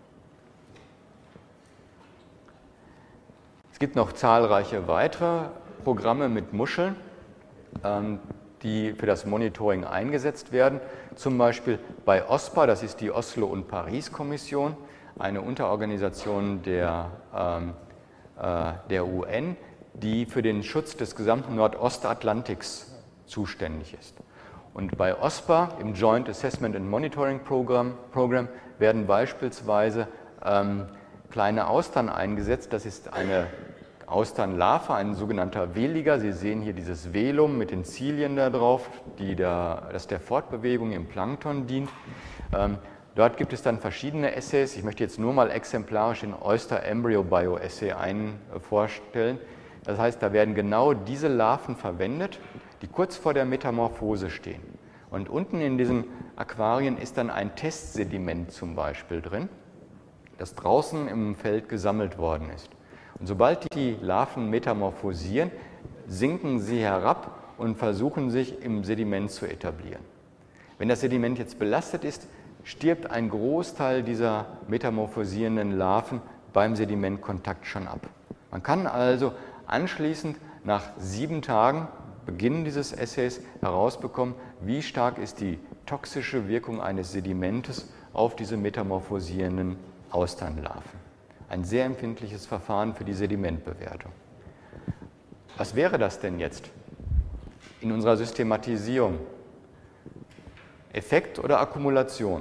Es gibt noch zahlreiche weitere Programme mit Muscheln, die für das Monitoring eingesetzt werden. Zum Beispiel bei OSPAR, das ist die Oslo- und Paris-Kommission, eine Unterorganisation der, ähm, äh, der U N, die für den Schutz des gesamten Nordostatlantiks zuständig ist. Und bei OSPAR, im Joint Assessment and Monitoring Program, Program werden beispielsweise ähm, kleine Austern eingesetzt. Das ist eine Austernlarve, ein sogenannter Veliger. Sie sehen hier dieses Velum mit den Zilien da drauf, die der, das der Fortbewegung im Plankton dient. Ähm, dort gibt es dann verschiedene Assays. Ich möchte jetzt nur mal exemplarisch den Oyster Embryo Bioassay einen äh, vorstellen. Das heißt, da werden genau diese Larven verwendet, die kurz vor der Metamorphose stehen. Und unten in diesen Aquarien ist dann ein Testsediment zum Beispiel drin, das draußen im Feld gesammelt worden ist. Und sobald die Larven metamorphosieren, sinken sie herab und versuchen sich im Sediment zu etablieren. Wenn das Sediment jetzt belastet ist, stirbt ein Großteil dieser metamorphosierenden Larven beim Sedimentkontakt schon ab. Man kann also anschließend nach sieben Tagen Beginn dieses Essays herausbekommen, wie stark ist die toxische Wirkung eines Sedimentes auf diese metamorphosierenden Austernlarven. Ein sehr empfindliches Verfahren für die Sedimentbewertung. Was wäre das denn jetzt in unserer Systematisierung? Effekt oder Akkumulation?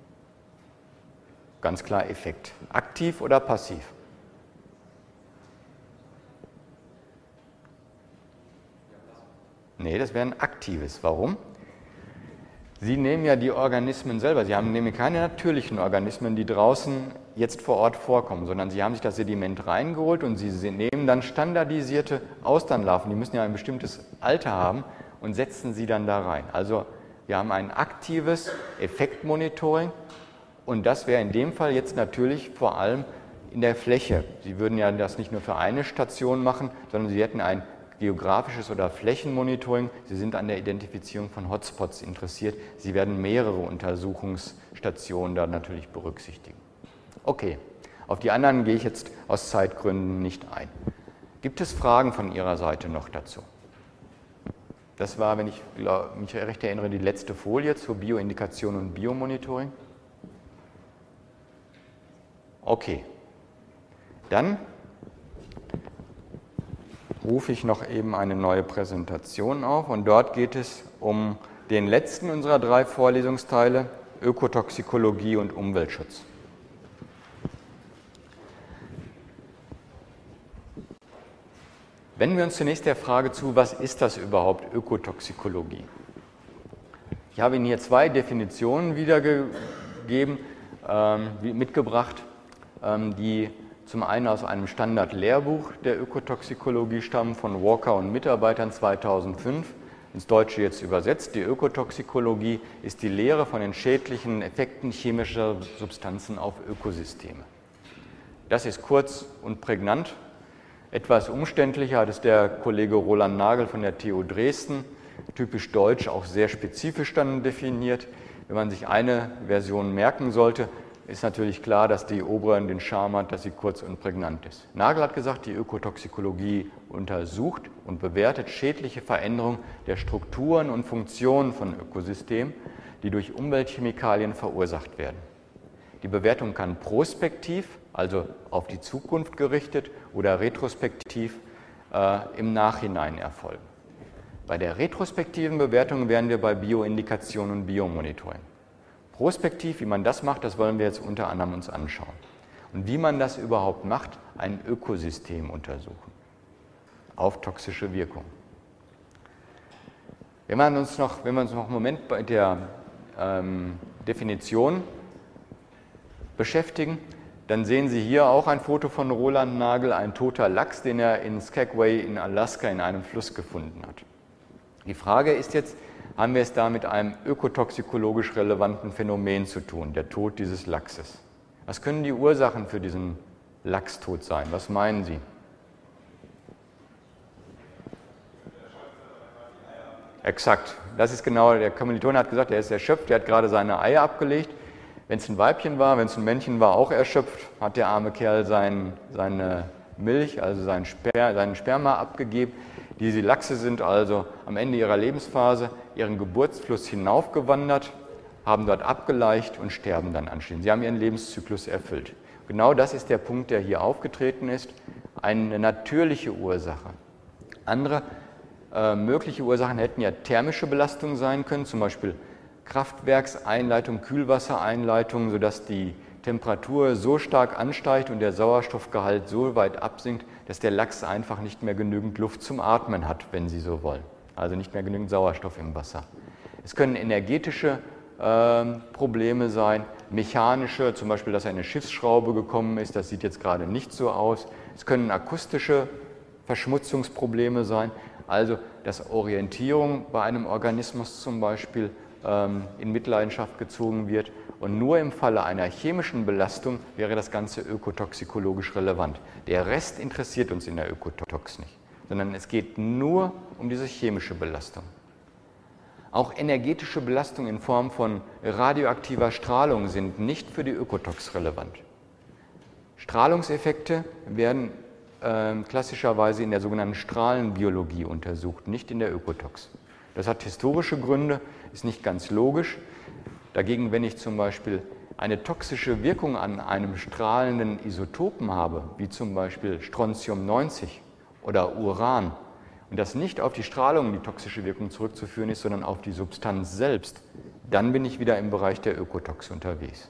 Ganz klar Effekt. Aktiv oder passiv? Nee, das wäre ein aktives. Warum? Sie nehmen ja die Organismen selber. Sie haben nämlich keine natürlichen Organismen, die draußen jetzt vor Ort vorkommen, sondern Sie haben sich das Sediment reingeholt und Sie nehmen dann standardisierte Austernlarven, die müssen ja ein bestimmtes Alter haben, und setzen sie dann da rein. Also wir haben ein aktives Effektmonitoring und das wäre in dem Fall jetzt natürlich vor allem in der Fläche. Sie würden ja das nicht nur für eine Station machen, sondern Sie hätten ein geografisches oder Flächenmonitoring. Sie sind an der Identifizierung von Hotspots interessiert. Sie werden mehrere Untersuchungsstationen da natürlich berücksichtigen. Okay, auf die anderen gehe ich jetzt aus Zeitgründen nicht ein. Gibt es Fragen von Ihrer Seite noch dazu? Das war, wenn ich mich recht erinnere, die letzte Folie zur Bioindikation und Biomonitoring. Okay, dann rufe ich noch eben eine neue Präsentation auf und dort geht es um den letzten unserer drei Vorlesungsteile, Ökotoxikologie und Umweltschutz. Wenden wir uns zunächst der Frage zu, was ist das überhaupt, Ökotoxikologie? Ich habe Ihnen hier zwei Definitionen wiedergegeben, ähm, mitgebracht, ähm, die zum einen aus einem Standard-Lehrbuch der Ökotoxikologie stammen, von Walker und Mitarbeitern zweitausendfünf, ins Deutsche jetzt übersetzt. Die Ökotoxikologie ist die Lehre von den schädlichen Effekten chemischer Substanzen auf Ökosysteme. Das ist kurz und prägnant. Etwas umständlicher hat es der Kollege Roland Nagel von der T U Dresden, typisch deutsch, auch sehr spezifisch dann definiert. Wenn man sich eine Version merken sollte, ist natürlich klar, dass die obere den Charme hat, dass sie kurz und prägnant ist. Nagel hat gesagt, die Ökotoxikologie untersucht und bewertet schädliche Veränderungen der Strukturen und Funktionen von Ökosystemen, die durch Umweltchemikalien verursacht werden. Die Bewertung kann prospektiv, also auf die Zukunft gerichtet, oder retrospektiv äh, im Nachhinein erfolgen. Bei der retrospektiven Bewertung wären wir bei Bioindikation und Biomonitoring. Prospektiv, wie man das macht, das wollen wir jetzt unter anderem uns anschauen. Und wie man das überhaupt macht, ein Ökosystem untersuchen auf toxische Wirkung. Wenn wir uns noch, wenn wir uns noch einen Moment bei der ähm, Definition beschäftigen, dann sehen Sie hier auch ein Foto von Roland Nagel, ein toter Lachs, den er in Skagway in Alaska in einem Fluss gefunden hat. Die Frage ist jetzt, haben wir es da mit einem ökotoxikologisch relevanten Phänomen zu tun, der Tod dieses Lachses? Was können die Ursachen für diesen Lachstod sein? Was meinen Sie? Exakt, das ist genau, der Kommilitone hat gesagt, er ist erschöpft, er hat gerade seine Eier abgelegt. Wenn es ein Weibchen war, wenn es ein Männchen war, auch erschöpft, hat der arme Kerl sein, seine Milch, also seinen, Sper, seinen Sperma abgegeben. Diese Lachse sind also am Ende ihrer Lebensphase ihren Geburtsfluss hinaufgewandert, haben dort abgeleicht und sterben dann anschließend. Sie haben ihren Lebenszyklus erfüllt. Genau das ist der Punkt, der hier aufgetreten ist, eine natürliche Ursache. Andere äh, mögliche Ursachen hätten ja thermische Belastungen sein können, zum Beispiel Kraftwerkseinleitung, Kühlwassereinleitung, sodass die Temperatur so stark ansteigt und der Sauerstoffgehalt so weit absinkt, dass der Lachs einfach nicht mehr genügend Luft zum Atmen hat, wenn Sie so wollen. Also nicht mehr genügend Sauerstoff im Wasser. Es können energetische äh, Probleme sein, mechanische, zum Beispiel, dass eine Schiffsschraube gekommen ist, das sieht jetzt gerade nicht so aus. Es können akustische Verschmutzungsprobleme sein, also dass Orientierung bei einem Organismus zum Beispiel in Mitleidenschaft gezogen wird Und nur im Falle einer chemischen Belastung wäre das Ganze ökotoxikologisch relevant. Der Rest interessiert uns in der Ökotox nicht, sondern es geht nur um diese chemische Belastung. Auch energetische Belastungen in Form von radioaktiver Strahlung sind nicht für die Ökotox relevant. Strahlungseffekte werden äh, klassischerweise in der sogenannten Strahlenbiologie untersucht, nicht in der Ökotox. Das hat historische Gründe, ist nicht ganz logisch. Dagegen, wenn ich zum Beispiel eine toxische Wirkung an einem strahlenden Isotopen habe, wie zum Beispiel Strontium neunzig oder Uran, und das nicht auf die Strahlung, die toxische Wirkung zurückzuführen ist, sondern auf die Substanz selbst, dann bin ich wieder im Bereich der Ökotox unterwegs.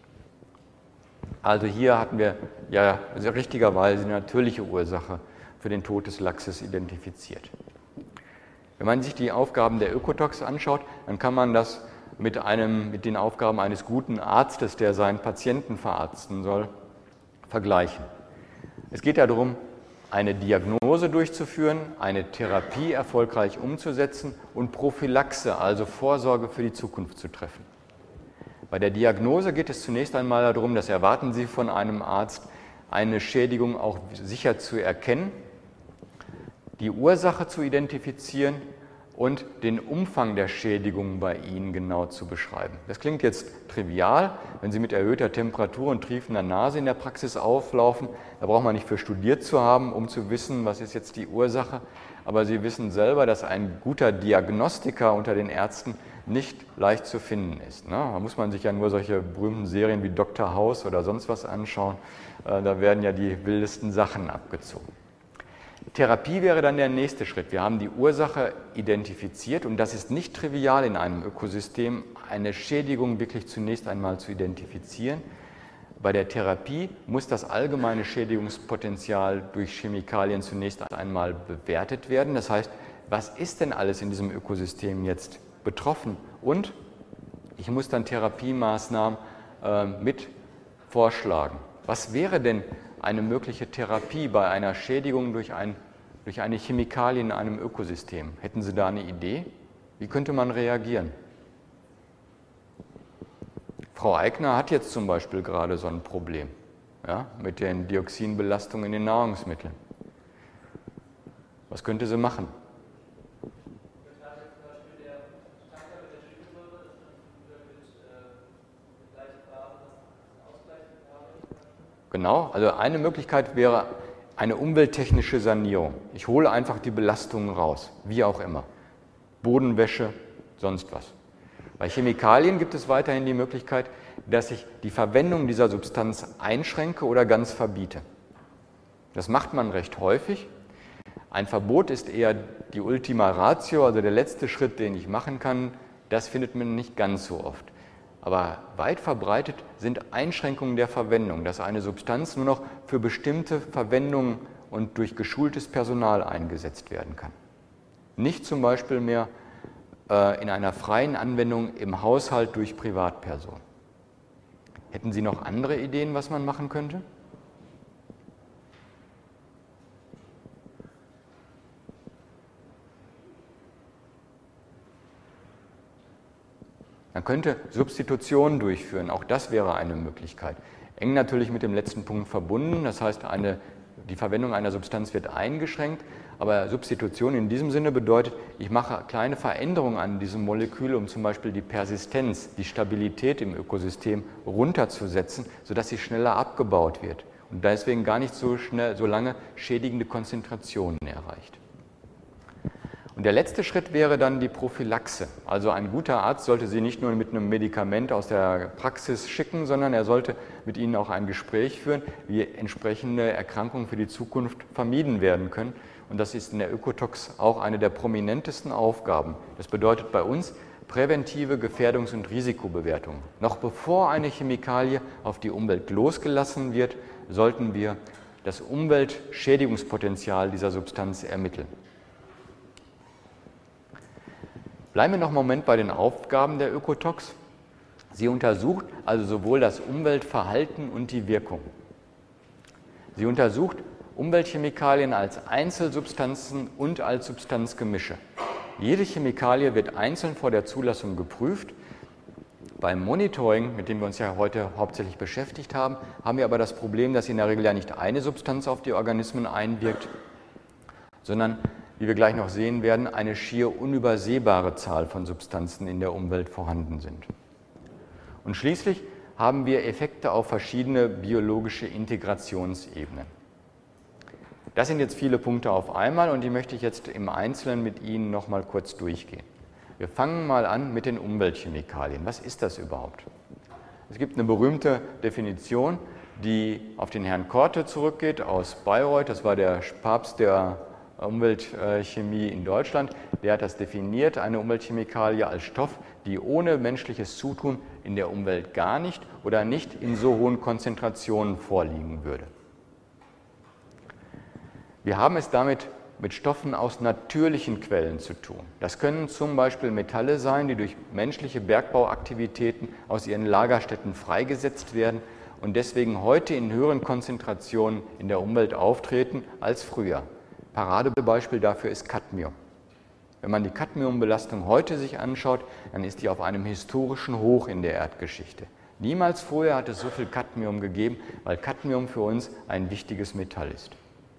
Also hier hatten wir ja richtigerweise die natürliche Ursache für den Tod des Lachses identifiziert. Wenn man sich die Aufgaben der Ökotox anschaut, dann kann man das mit, einem, mit den Aufgaben eines guten Arztes, der seinen Patienten verarzten soll, vergleichen. Es geht ja darum, eine Diagnose durchzuführen, eine Therapie erfolgreich umzusetzen und Prophylaxe, also Vorsorge für die Zukunft zu treffen. Bei der Diagnose geht es zunächst einmal darum, das erwarten Sie von einem Arzt, eine Schädigung auch sicher zu erkennen, die Ursache zu identifizieren und den Umfang der Schädigung bei Ihnen genau zu beschreiben. Das klingt jetzt trivial, wenn Sie mit erhöhter Temperatur und triefender Nase in der Praxis auflaufen. Da braucht man nicht für studiert zu haben, um zu wissen, was ist jetzt die Ursache. Aber Sie wissen selber, dass ein guter Diagnostiker unter den Ärzten nicht leicht zu finden ist. Da muss man sich ja nur solche berühmten Serien wie Doktor House oder sonst was anschauen. Da werden ja die wildesten Sachen abgezogen. Therapie wäre dann der nächste Schritt. Wir haben die Ursache identifiziert und das ist nicht trivial in einem Ökosystem, eine Schädigung wirklich zunächst einmal zu identifizieren. Bei der Therapie muss das allgemeine Schädigungspotenzial durch Chemikalien zunächst einmal bewertet werden. Das heißt, was ist denn alles in diesem Ökosystem jetzt betroffen? Und ich muss dann Therapiemaßnahmen äh, mit vorschlagen. Was wäre denn eine mögliche Therapie bei einer Schädigung durch, ein, durch eine Chemikalie in einem Ökosystem? Hätten Sie da eine Idee? Wie könnte man reagieren? Frau Eigner hat jetzt zum Beispiel gerade so ein Problem, ja, mit den Dioxinbelastungen in den Nahrungsmitteln. Was könnte sie machen? Genau, also eine Möglichkeit wäre eine umwelttechnische Sanierung. Ich hole einfach die Belastungen raus, wie auch immer. Bodenwäsche, sonst was. Bei Chemikalien gibt es weiterhin die Möglichkeit, dass ich die Verwendung dieser Substanz einschränke oder ganz verbiete. Das macht man recht häufig. Ein Verbot ist eher die Ultima Ratio, also der letzte Schritt, den ich machen kann. Das findet man nicht ganz so oft. Aber weit verbreitet sind Einschränkungen der Verwendung, dass eine Substanz nur noch für bestimmte Verwendungen und durch geschultes Personal eingesetzt werden kann. Nicht zum Beispiel mehr äh, in einer freien Anwendung im Haushalt durch Privatpersonen. Hätten Sie noch andere Ideen, was man machen könnte? Man könnte Substitutionen durchführen, auch das wäre eine Möglichkeit. Eng natürlich mit dem letzten Punkt verbunden, das heißt, eine, die Verwendung einer Substanz wird eingeschränkt, aber Substitution in diesem Sinne bedeutet, ich mache kleine Veränderungen an diesem Molekül, um zum Beispiel die Persistenz, die Stabilität im Ökosystem runterzusetzen, sodass sie schneller abgebaut wird und deswegen gar nicht so schnell, so lange schädigende Konzentrationen erreicht. Und der letzte Schritt wäre dann die Prophylaxe. Also ein guter Arzt sollte Sie nicht nur mit einem Medikament aus der Praxis schicken, sondern er sollte mit Ihnen auch ein Gespräch führen, wie entsprechende Erkrankungen für die Zukunft vermieden werden können. Und das ist in der Ökotox auch eine der prominentesten Aufgaben. Das bedeutet bei uns präventive Gefährdungs- und Risikobewertung. Noch bevor eine Chemikalie auf die Umwelt losgelassen wird, sollten wir das Umweltschädigungspotenzial dieser Substanz ermitteln. Bleiben wir noch einen Moment bei den Aufgaben der Ökotox. Sie untersucht also sowohl das Umweltverhalten und die Wirkung. Sie untersucht Umweltchemikalien als Einzelsubstanzen und als Substanzgemische. Jede Chemikalie wird einzeln vor der Zulassung geprüft Beim Monitoring, mit dem wir uns ja heute hauptsächlich beschäftigt haben, haben wir aber das Problem, dass in der Regel ja nicht eine Substanz auf die Organismen einwirkt, sondern, wie wir gleich noch sehen werden, eine schier unübersehbare Zahl von Substanzen in der Umwelt vorhanden sind. Und schließlich haben wir Effekte auf verschiedene biologische Integrationsebenen. Das sind jetzt viele Punkte auf einmal und die möchte ich jetzt im Einzelnen mit Ihnen noch mal kurz durchgehen. Wir fangen mal an mit den Umweltchemikalien. Was ist das überhaupt? Es gibt eine berühmte Definition, die auf den Herrn Korte zurückgeht aus Bayreuth. Das war der Papst der Umweltchemie in Deutschland. Der hat das definiert, eine Umweltchemikalie als Stoff, die ohne menschliches Zutun in der Umwelt gar nicht oder nicht in so hohen Konzentrationen vorliegen würde. Wir haben es damit mit Stoffen aus natürlichen Quellen zu tun. Das können zum Beispiel Metalle sein, die durch menschliche Bergbauaktivitäten aus ihren Lagerstätten freigesetzt werden und deswegen heute in höheren Konzentrationen in der Umwelt auftreten als früher. Paradebeispiel dafür ist Cadmium. Wenn man die Cadmiumbelastung heute sich anschaut, dann ist die auf einem historischen Hoch in der Erdgeschichte. Niemals vorher hat es so viel Cadmium gegeben, weil Cadmium für uns ein wichtiges Metall ist.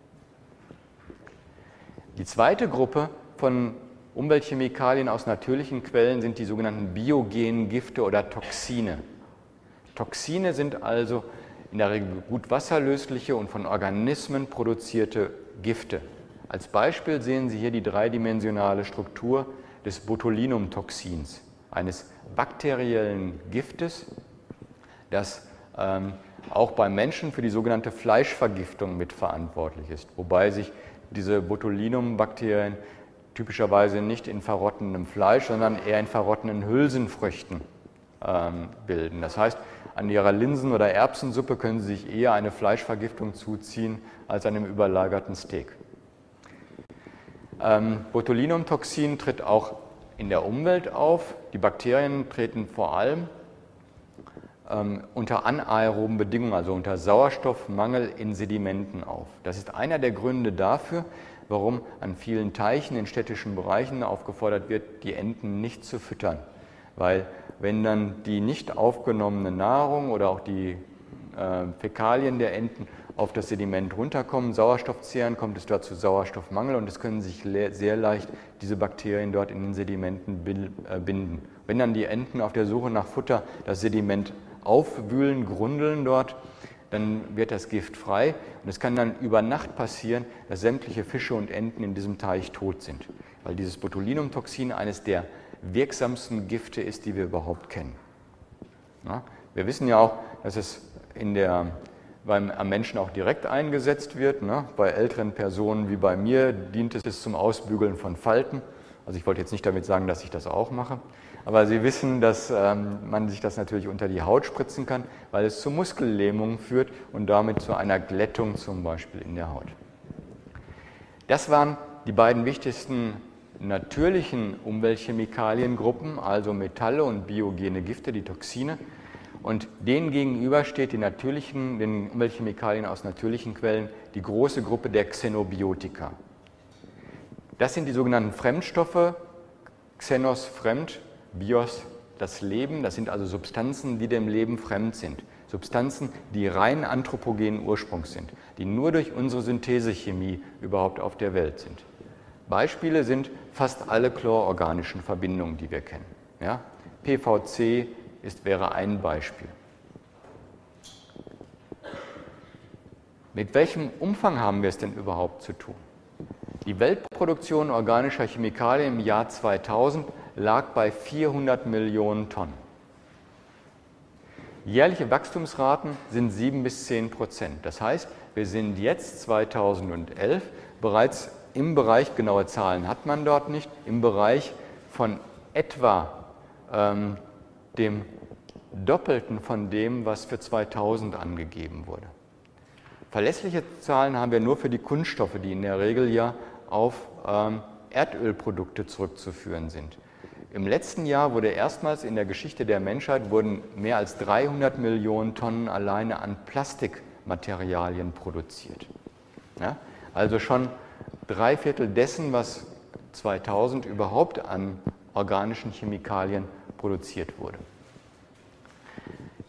Die zweite Gruppe von Umweltchemikalien aus natürlichen Quellen sind die sogenannten biogenen Gifte oder Toxine. Toxine sind also in der Regel gut wasserlösliche und von Organismen produzierte Gifte. Als Beispiel sehen Sie hier die dreidimensionale Struktur des Botulinumtoxins, eines bakteriellen Giftes, das ähm, auch beim Menschen für die sogenannte Fleischvergiftung mitverantwortlich ist, wobei sich diese Botulinum-Bakterien typischerweise nicht in verrottendem Fleisch, sondern eher in verrottenden Hülsenfrüchten ähm, bilden. Das heißt, an ihrer Linsen- oder Erbsensuppe können Sie sich eher eine Fleischvergiftung zuziehen als an einem überlagerten Steak. Ähm, Botulinumtoxin tritt auch in der Umwelt auf. Die Bakterien treten vor allem ähm, unter anaeroben Bedingungen, also unter Sauerstoffmangel in Sedimenten auf. Das ist einer der Gründe dafür, warum an vielen Teichen in städtischen Bereichen aufgefordert wird, die Enten nicht zu füttern. Weil wenn dann die nicht aufgenommene Nahrung oder auch die äh, Fäkalien der Enten auf das Sediment runterkommen, Sauerstoff zehren, kommt es dort zu Sauerstoffmangel und es können sich sehr leicht diese Bakterien dort in den Sedimenten binden. Wenn dann die Enten auf der Suche nach Futter das Sediment aufwühlen, grundeln dort, dann wird das Gift frei und es kann dann über Nacht passieren, dass sämtliche Fische und Enten in diesem Teich tot sind, weil dieses Botulinumtoxin eines der wirksamsten Gifte ist, die wir überhaupt kennen. Ja, wir wissen ja auch, dass es in der, beim, am Menschen auch direkt eingesetzt wird. Ne? Bei älteren Personen wie bei mir dient es zum Ausbügeln von Falten. Also ich wollte jetzt nicht damit sagen, dass ich das auch mache. Aber Sie wissen, dass ähm, man sich das natürlich unter die Haut spritzen kann, weil es zu Muskellähmungen führt und damit zu einer Glättung zum Beispiel in der Haut. Das waren die beiden wichtigsten natürlichen Umweltchemikaliengruppen, also Metalle und biogene Gifte, die Toxine. Und denen gegenüber steht die natürlichen, den Umweltchemikalien aus natürlichen Quellen die große Gruppe der Xenobiotika. Das sind die sogenannten Fremdstoffe, Xenos fremd, Bios das Leben. Das sind also Substanzen, die dem Leben fremd sind. Substanzen, die rein anthropogenen Ursprungs sind, die nur durch unsere Synthesechemie überhaupt auf der Welt sind. Beispiele sind fast alle chlororganischen Verbindungen, die wir kennen. Ja? P V C ist, wäre ein Beispiel. Mit welchem Umfang haben wir es denn überhaupt zu tun? Die Weltproduktion organischer Chemikalien im Jahr zweitausend lag bei vierhundert Millionen Tonnen. Jährliche Wachstumsraten sind sieben bis zehn Prozent. Das heißt, wir sind jetzt zweitausendelf bereits im Bereich, genaue Zahlen hat man dort nicht, im Bereich von etwa ähm, dem Doppelten von dem, was für zweitausend angegeben wurde. Verlässliche Zahlen haben wir nur für die Kunststoffe, die in der Regel ja auf ähm, Erdölprodukte zurückzuführen sind. Im letzten Jahr wurde erstmals in der Geschichte der Menschheit wurden mehr als dreihundert Millionen Tonnen alleine an Plastikmaterialien produziert. Ja? Also schon drei Viertel dessen, was zweitausend überhaupt an organischen Chemikalien produziert wurde.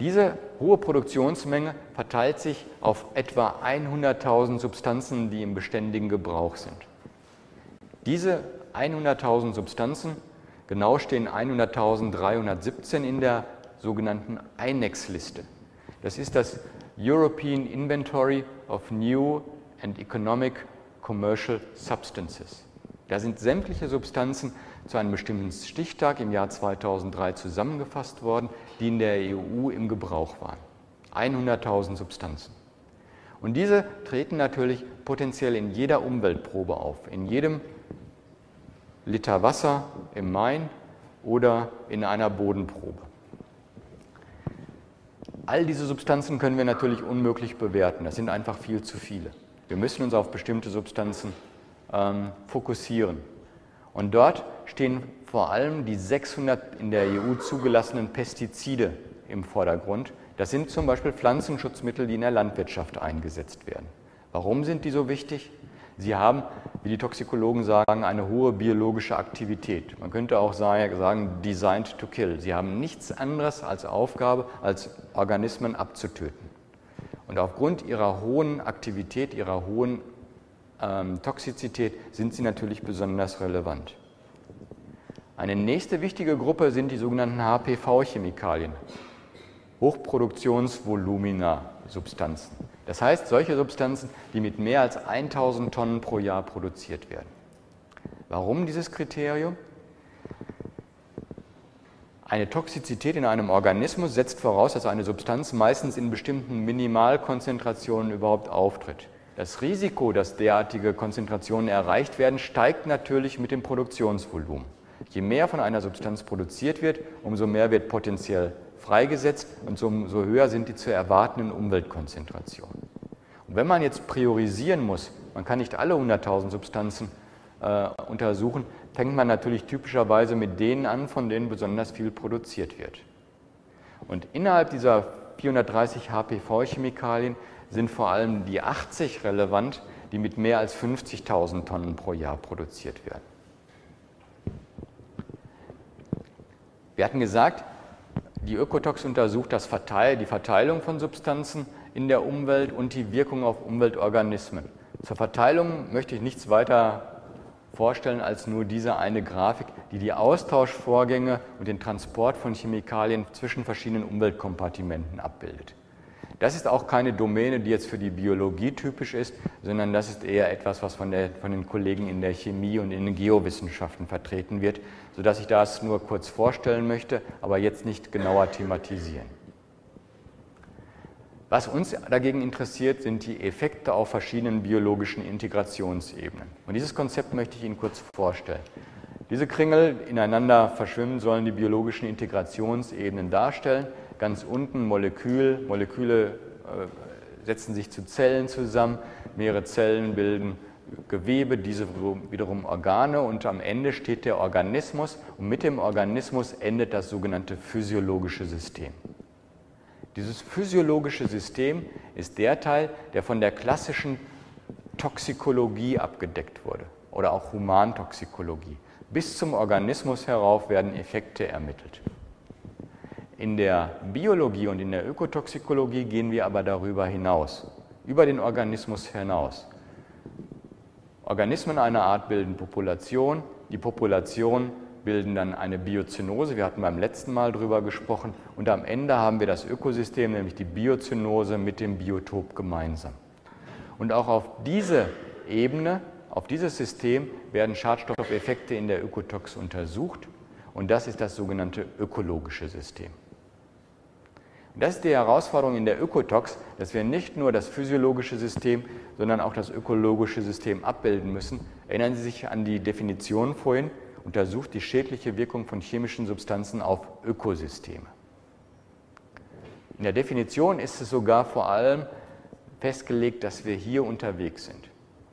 Diese hohe Produktionsmenge verteilt sich auf etwa hunderttausend Substanzen, die im beständigen Gebrauch sind. Diese hunderttausend Substanzen, genau stehen hunderttausenddreihundertsiebzehn in der sogenannten I N E X-Liste. Das ist das European Inventory of New and Economic Commercial Substances. Da sind sämtliche Substanzen zu einem bestimmten Stichtag im Jahr zweitausenddrei zusammengefasst worden, die in der E U im Gebrauch waren. hunderttausend Substanzen. Und diese treten natürlich potenziell in jeder Umweltprobe auf, in jedem Liter Wasser im Main oder in einer Bodenprobe. All diese Substanzen können wir natürlich unmöglich bewerten, das sind einfach viel zu viele. Wir müssen uns auf bestimmte Substanzen ähm, fokussieren. Und dort stehen vor allem die sechshundert in der E U zugelassenen Pestizide im Vordergrund. Das sind zum Beispiel Pflanzenschutzmittel, die in der Landwirtschaft eingesetzt werden. Warum sind die so wichtig? Sie haben, wie die Toxikologen sagen, eine hohe biologische Aktivität. Man könnte auch sagen, designed to kill. Sie haben nichts anderes als Aufgabe, als Organismen abzutöten. Und aufgrund ihrer hohen Aktivität, ihrer hohen ähm, Toxizität sind sie natürlich besonders relevant. Eine nächste wichtige Gruppe sind die sogenannten H P V-Chemikalien, Hochproduktionsvolumina-Substanzen. Das heißt, solche Substanzen, die mit mehr als tausend Tonnen pro Jahr produziert werden. Warum dieses Kriterium? Eine Toxizität in einem Organismus setzt voraus, dass eine Substanz meistens in bestimmten Minimalkonzentrationen überhaupt auftritt. Das Risiko, dass derartige Konzentrationen erreicht werden, steigt natürlich mit dem Produktionsvolumen. Je mehr von einer Substanz produziert wird, umso mehr wird potenziell freigesetzt und umso höher sind die zu erwartenden Umweltkonzentrationen. Und wenn man jetzt priorisieren muss, man kann nicht alle hunderttausend Substanzen äh, untersuchen, fängt man natürlich typischerweise mit denen an, von denen besonders viel produziert wird. Und innerhalb dieser vierhundertdreißig H P V-Chemikalien sind vor allem die achtzig relevant, die mit mehr als fünfzigtausend Tonnen pro Jahr produziert werden. Wir hatten gesagt, die Ökotox untersucht das Verteil, die Verteilung von Substanzen in der Umwelt und die Wirkung auf Umweltorganismen. Zur Verteilung möchte ich nichts weiter vorstellen als nur diese eine Grafik, die die Austauschvorgänge und den Transport von Chemikalien zwischen verschiedenen Umweltkompartimenten abbildet. Das ist auch keine Domäne, die jetzt für die Biologie typisch ist, sondern das ist eher etwas, was von, der, von den Kollegen in der Chemie und in den Geowissenschaften vertreten wird, sodass ich das nur kurz vorstellen möchte, aber jetzt nicht genauer thematisieren. Was uns dagegen interessiert, sind die Effekte auf verschiedenen biologischen Integrationsebenen. Und dieses Konzept möchte ich Ihnen kurz vorstellen. Diese Kringel ineinander verschwimmen sollen die biologischen Integrationsebenen darstellen. Ganz unten Molekül, Moleküle äh, setzen sich zu Zellen zusammen, mehrere Zellen bilden Gewebe, diese wiederum Organe und am Ende steht der Organismus und mit dem Organismus endet das sogenannte physiologische System. Dieses physiologische System ist der Teil, der von der klassischen Toxikologie abgedeckt wurde oder auch Humantoxikologie. Bis zum Organismus herauf werden Effekte ermittelt. In der Biologie und in der Ökotoxikologie gehen wir aber darüber hinaus, über den Organismus hinaus. Organismen einer Art bilden Population, die Population bilden dann eine Biozönose, wir hatten beim letzten Mal darüber gesprochen, und am Ende haben wir das Ökosystem, nämlich die Biozönose mit dem Biotop gemeinsam. Und auch auf diese Ebene, auf dieses System werden Schadstoffeffekte in der Ökotox untersucht und das ist das sogenannte ökologische System. Und das ist die Herausforderung in der Ökotox, dass wir nicht nur das physiologische System, sondern auch das ökologische System abbilden müssen. Erinnern Sie sich an die Definition vorhin, untersucht die schädliche Wirkung von chemischen Substanzen auf Ökosysteme. In der Definition ist es sogar vor allem festgelegt, dass wir hier unterwegs sind.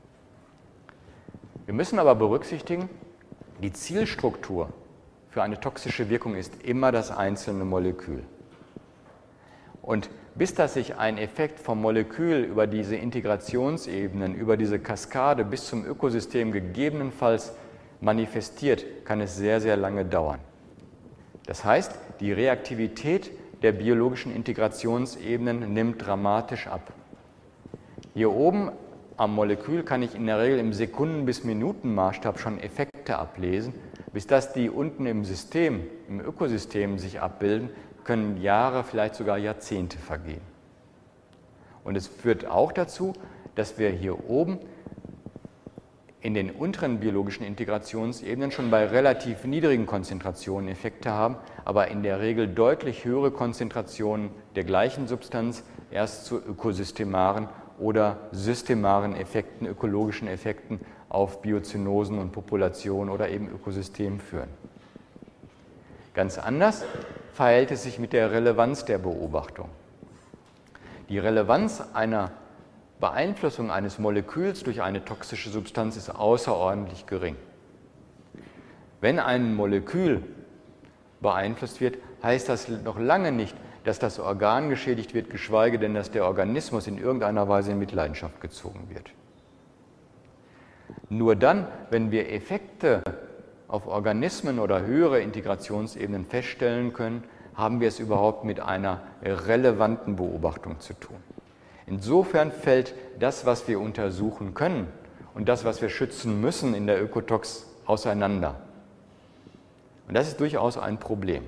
Wir müssen aber berücksichtigen, die Zielstruktur für eine toxische Wirkung ist immer das einzelne Molekül. Und bis dass sich ein Effekt vom Molekül über diese Integrationsebenen, über diese Kaskade bis zum Ökosystem gegebenenfalls manifestiert, kann es sehr, sehr lange dauern. Das heißt, die Reaktivität der biologischen Integrationsebenen nimmt dramatisch ab. Hier oben am Molekül kann ich in der Regel im Sekunden- bis Minutenmaßstab schon Effekte ablesen. Bis das die unten im System, im Ökosystem sich abbilden, können Jahre, vielleicht sogar Jahrzehnte vergehen. Und es führt auch dazu, dass wir hier oben in den unteren biologischen Integrationsebenen schon bei relativ niedrigen Konzentrationen Effekte haben, aber in der Regel deutlich höhere Konzentrationen der gleichen Substanz erst zu ökosystemaren oder systemaren Effekten, ökologischen Effekten auf Biozynosen und Populationen oder eben Ökosystemen führen. Ganz anders verhält es sich mit der Relevanz der Beobachtung. Die Relevanz einer Beeinflussung eines Moleküls durch eine toxische Substanz ist außerordentlich gering. Wenn ein Molekül beeinflusst wird, heißt das noch lange nicht, dass das Organ geschädigt wird, geschweige denn, dass der Organismus in irgendeiner Weise in Mitleidenschaft gezogen wird. Nur dann, wenn wir Effekte auf Organismen oder höhere Integrationsebenen feststellen können, haben wir es überhaupt mit einer relevanten Beobachtung zu tun. Insofern fällt das, was wir untersuchen können und das, was wir schützen müssen in der Ökotox, auseinander. Und das ist durchaus ein Problem.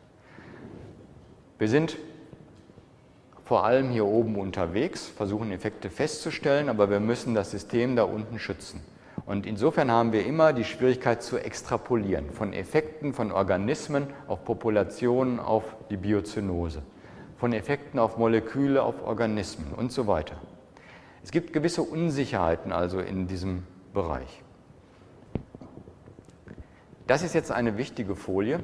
Wir sind vor allem hier oben unterwegs, versuchen Effekte festzustellen, aber wir müssen das System da unten schützen. Und insofern haben wir immer die Schwierigkeit zu extrapolieren von Effekten von Organismen auf Populationen, auf die Biozynose, von Effekten auf Moleküle, auf Organismen und so weiter. Es gibt gewisse Unsicherheiten also in diesem Bereich. Das ist jetzt eine wichtige Folie.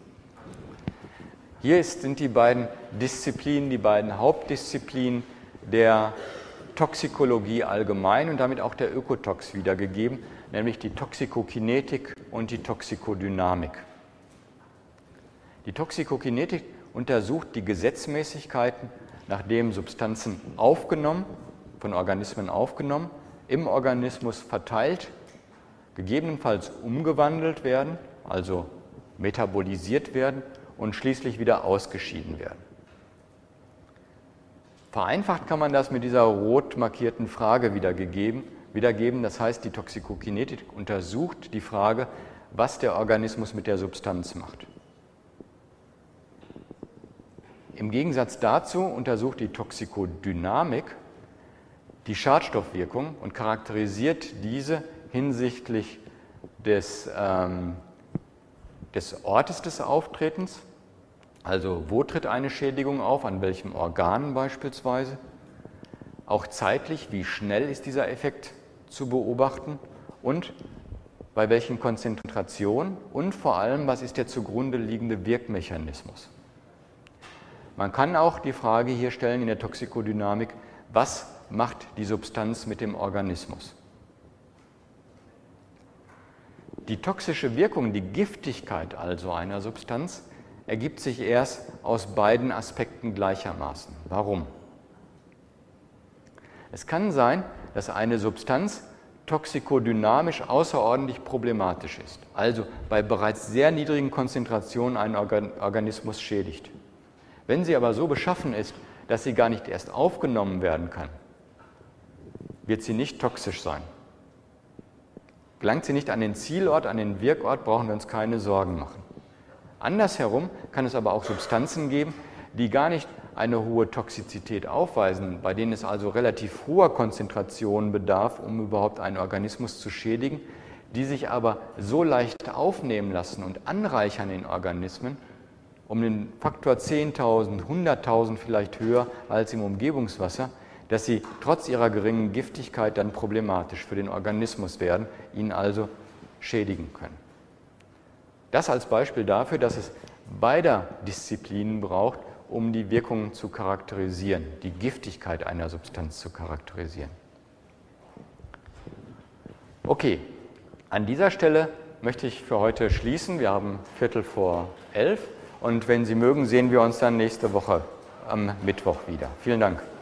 Hier sind die beiden Disziplinen, die beiden Hauptdisziplinen der Toxikologie allgemein und damit auch der Ökotox wiedergegeben, nämlich die Toxikokinetik und die Toxikodynamik. Die Toxikokinetik untersucht die Gesetzmäßigkeiten, nachdem Substanzen aufgenommen, von Organismen aufgenommen, im Organismus verteilt, gegebenenfalls umgewandelt werden, also metabolisiert werden und schließlich wieder ausgeschieden werden. Vereinfacht kann man das mit dieser rot markierten Frage wiedergeben. wiedergeben. Das heißt, die Toxikokinetik untersucht die Frage, was der Organismus mit der Substanz macht. Im Gegensatz dazu untersucht die Toxikodynamik die Schadstoffwirkung und charakterisiert diese hinsichtlich des, ähm, des Ortes des Auftretens. Also wo tritt eine Schädigung auf, an welchem Organ beispielsweise. Auch zeitlich, wie schnell ist dieser Effekt zu beobachten und bei welchen Konzentrationen und vor allem, was ist der zugrunde liegende Wirkmechanismus. Man kann auch die Frage hier stellen in der Toxikodynamik, was macht die Substanz mit dem Organismus? Die toxische Wirkung, die Giftigkeit also einer Substanz, ergibt sich erst aus beiden Aspekten gleichermaßen. Warum? Es kann sein, dass eine Substanz toxikodynamisch außerordentlich problematisch ist, also bei bereits sehr niedrigen Konzentrationen einen Organismus schädigt. Wenn sie aber so beschaffen ist, dass sie gar nicht erst aufgenommen werden kann, wird sie nicht toxisch sein. Gelangt sie nicht an den Zielort, an den Wirkort, brauchen wir uns keine Sorgen machen. Andersherum kann es aber auch Substanzen geben, die gar nicht eine hohe Toxizität aufweisen, bei denen es also relativ hoher Konzentrationen bedarf, um überhaupt einen Organismus zu schädigen, die sich aber so leicht aufnehmen lassen und anreichern in Organismen, um den Faktor zehntausend, hunderttausend vielleicht höher als im Umgebungswasser, dass sie trotz ihrer geringen Giftigkeit dann problematisch für den Organismus werden, ihn also schädigen können. Das als Beispiel dafür, dass es beider Disziplinen braucht, um die Wirkungen zu charakterisieren, die Giftigkeit einer Substanz zu charakterisieren. Okay, an dieser Stelle möchte ich für heute schließen. Wir haben Viertel vor elf und wenn Sie mögen, sehen wir uns dann nächste Woche am Mittwoch wieder. Vielen Dank.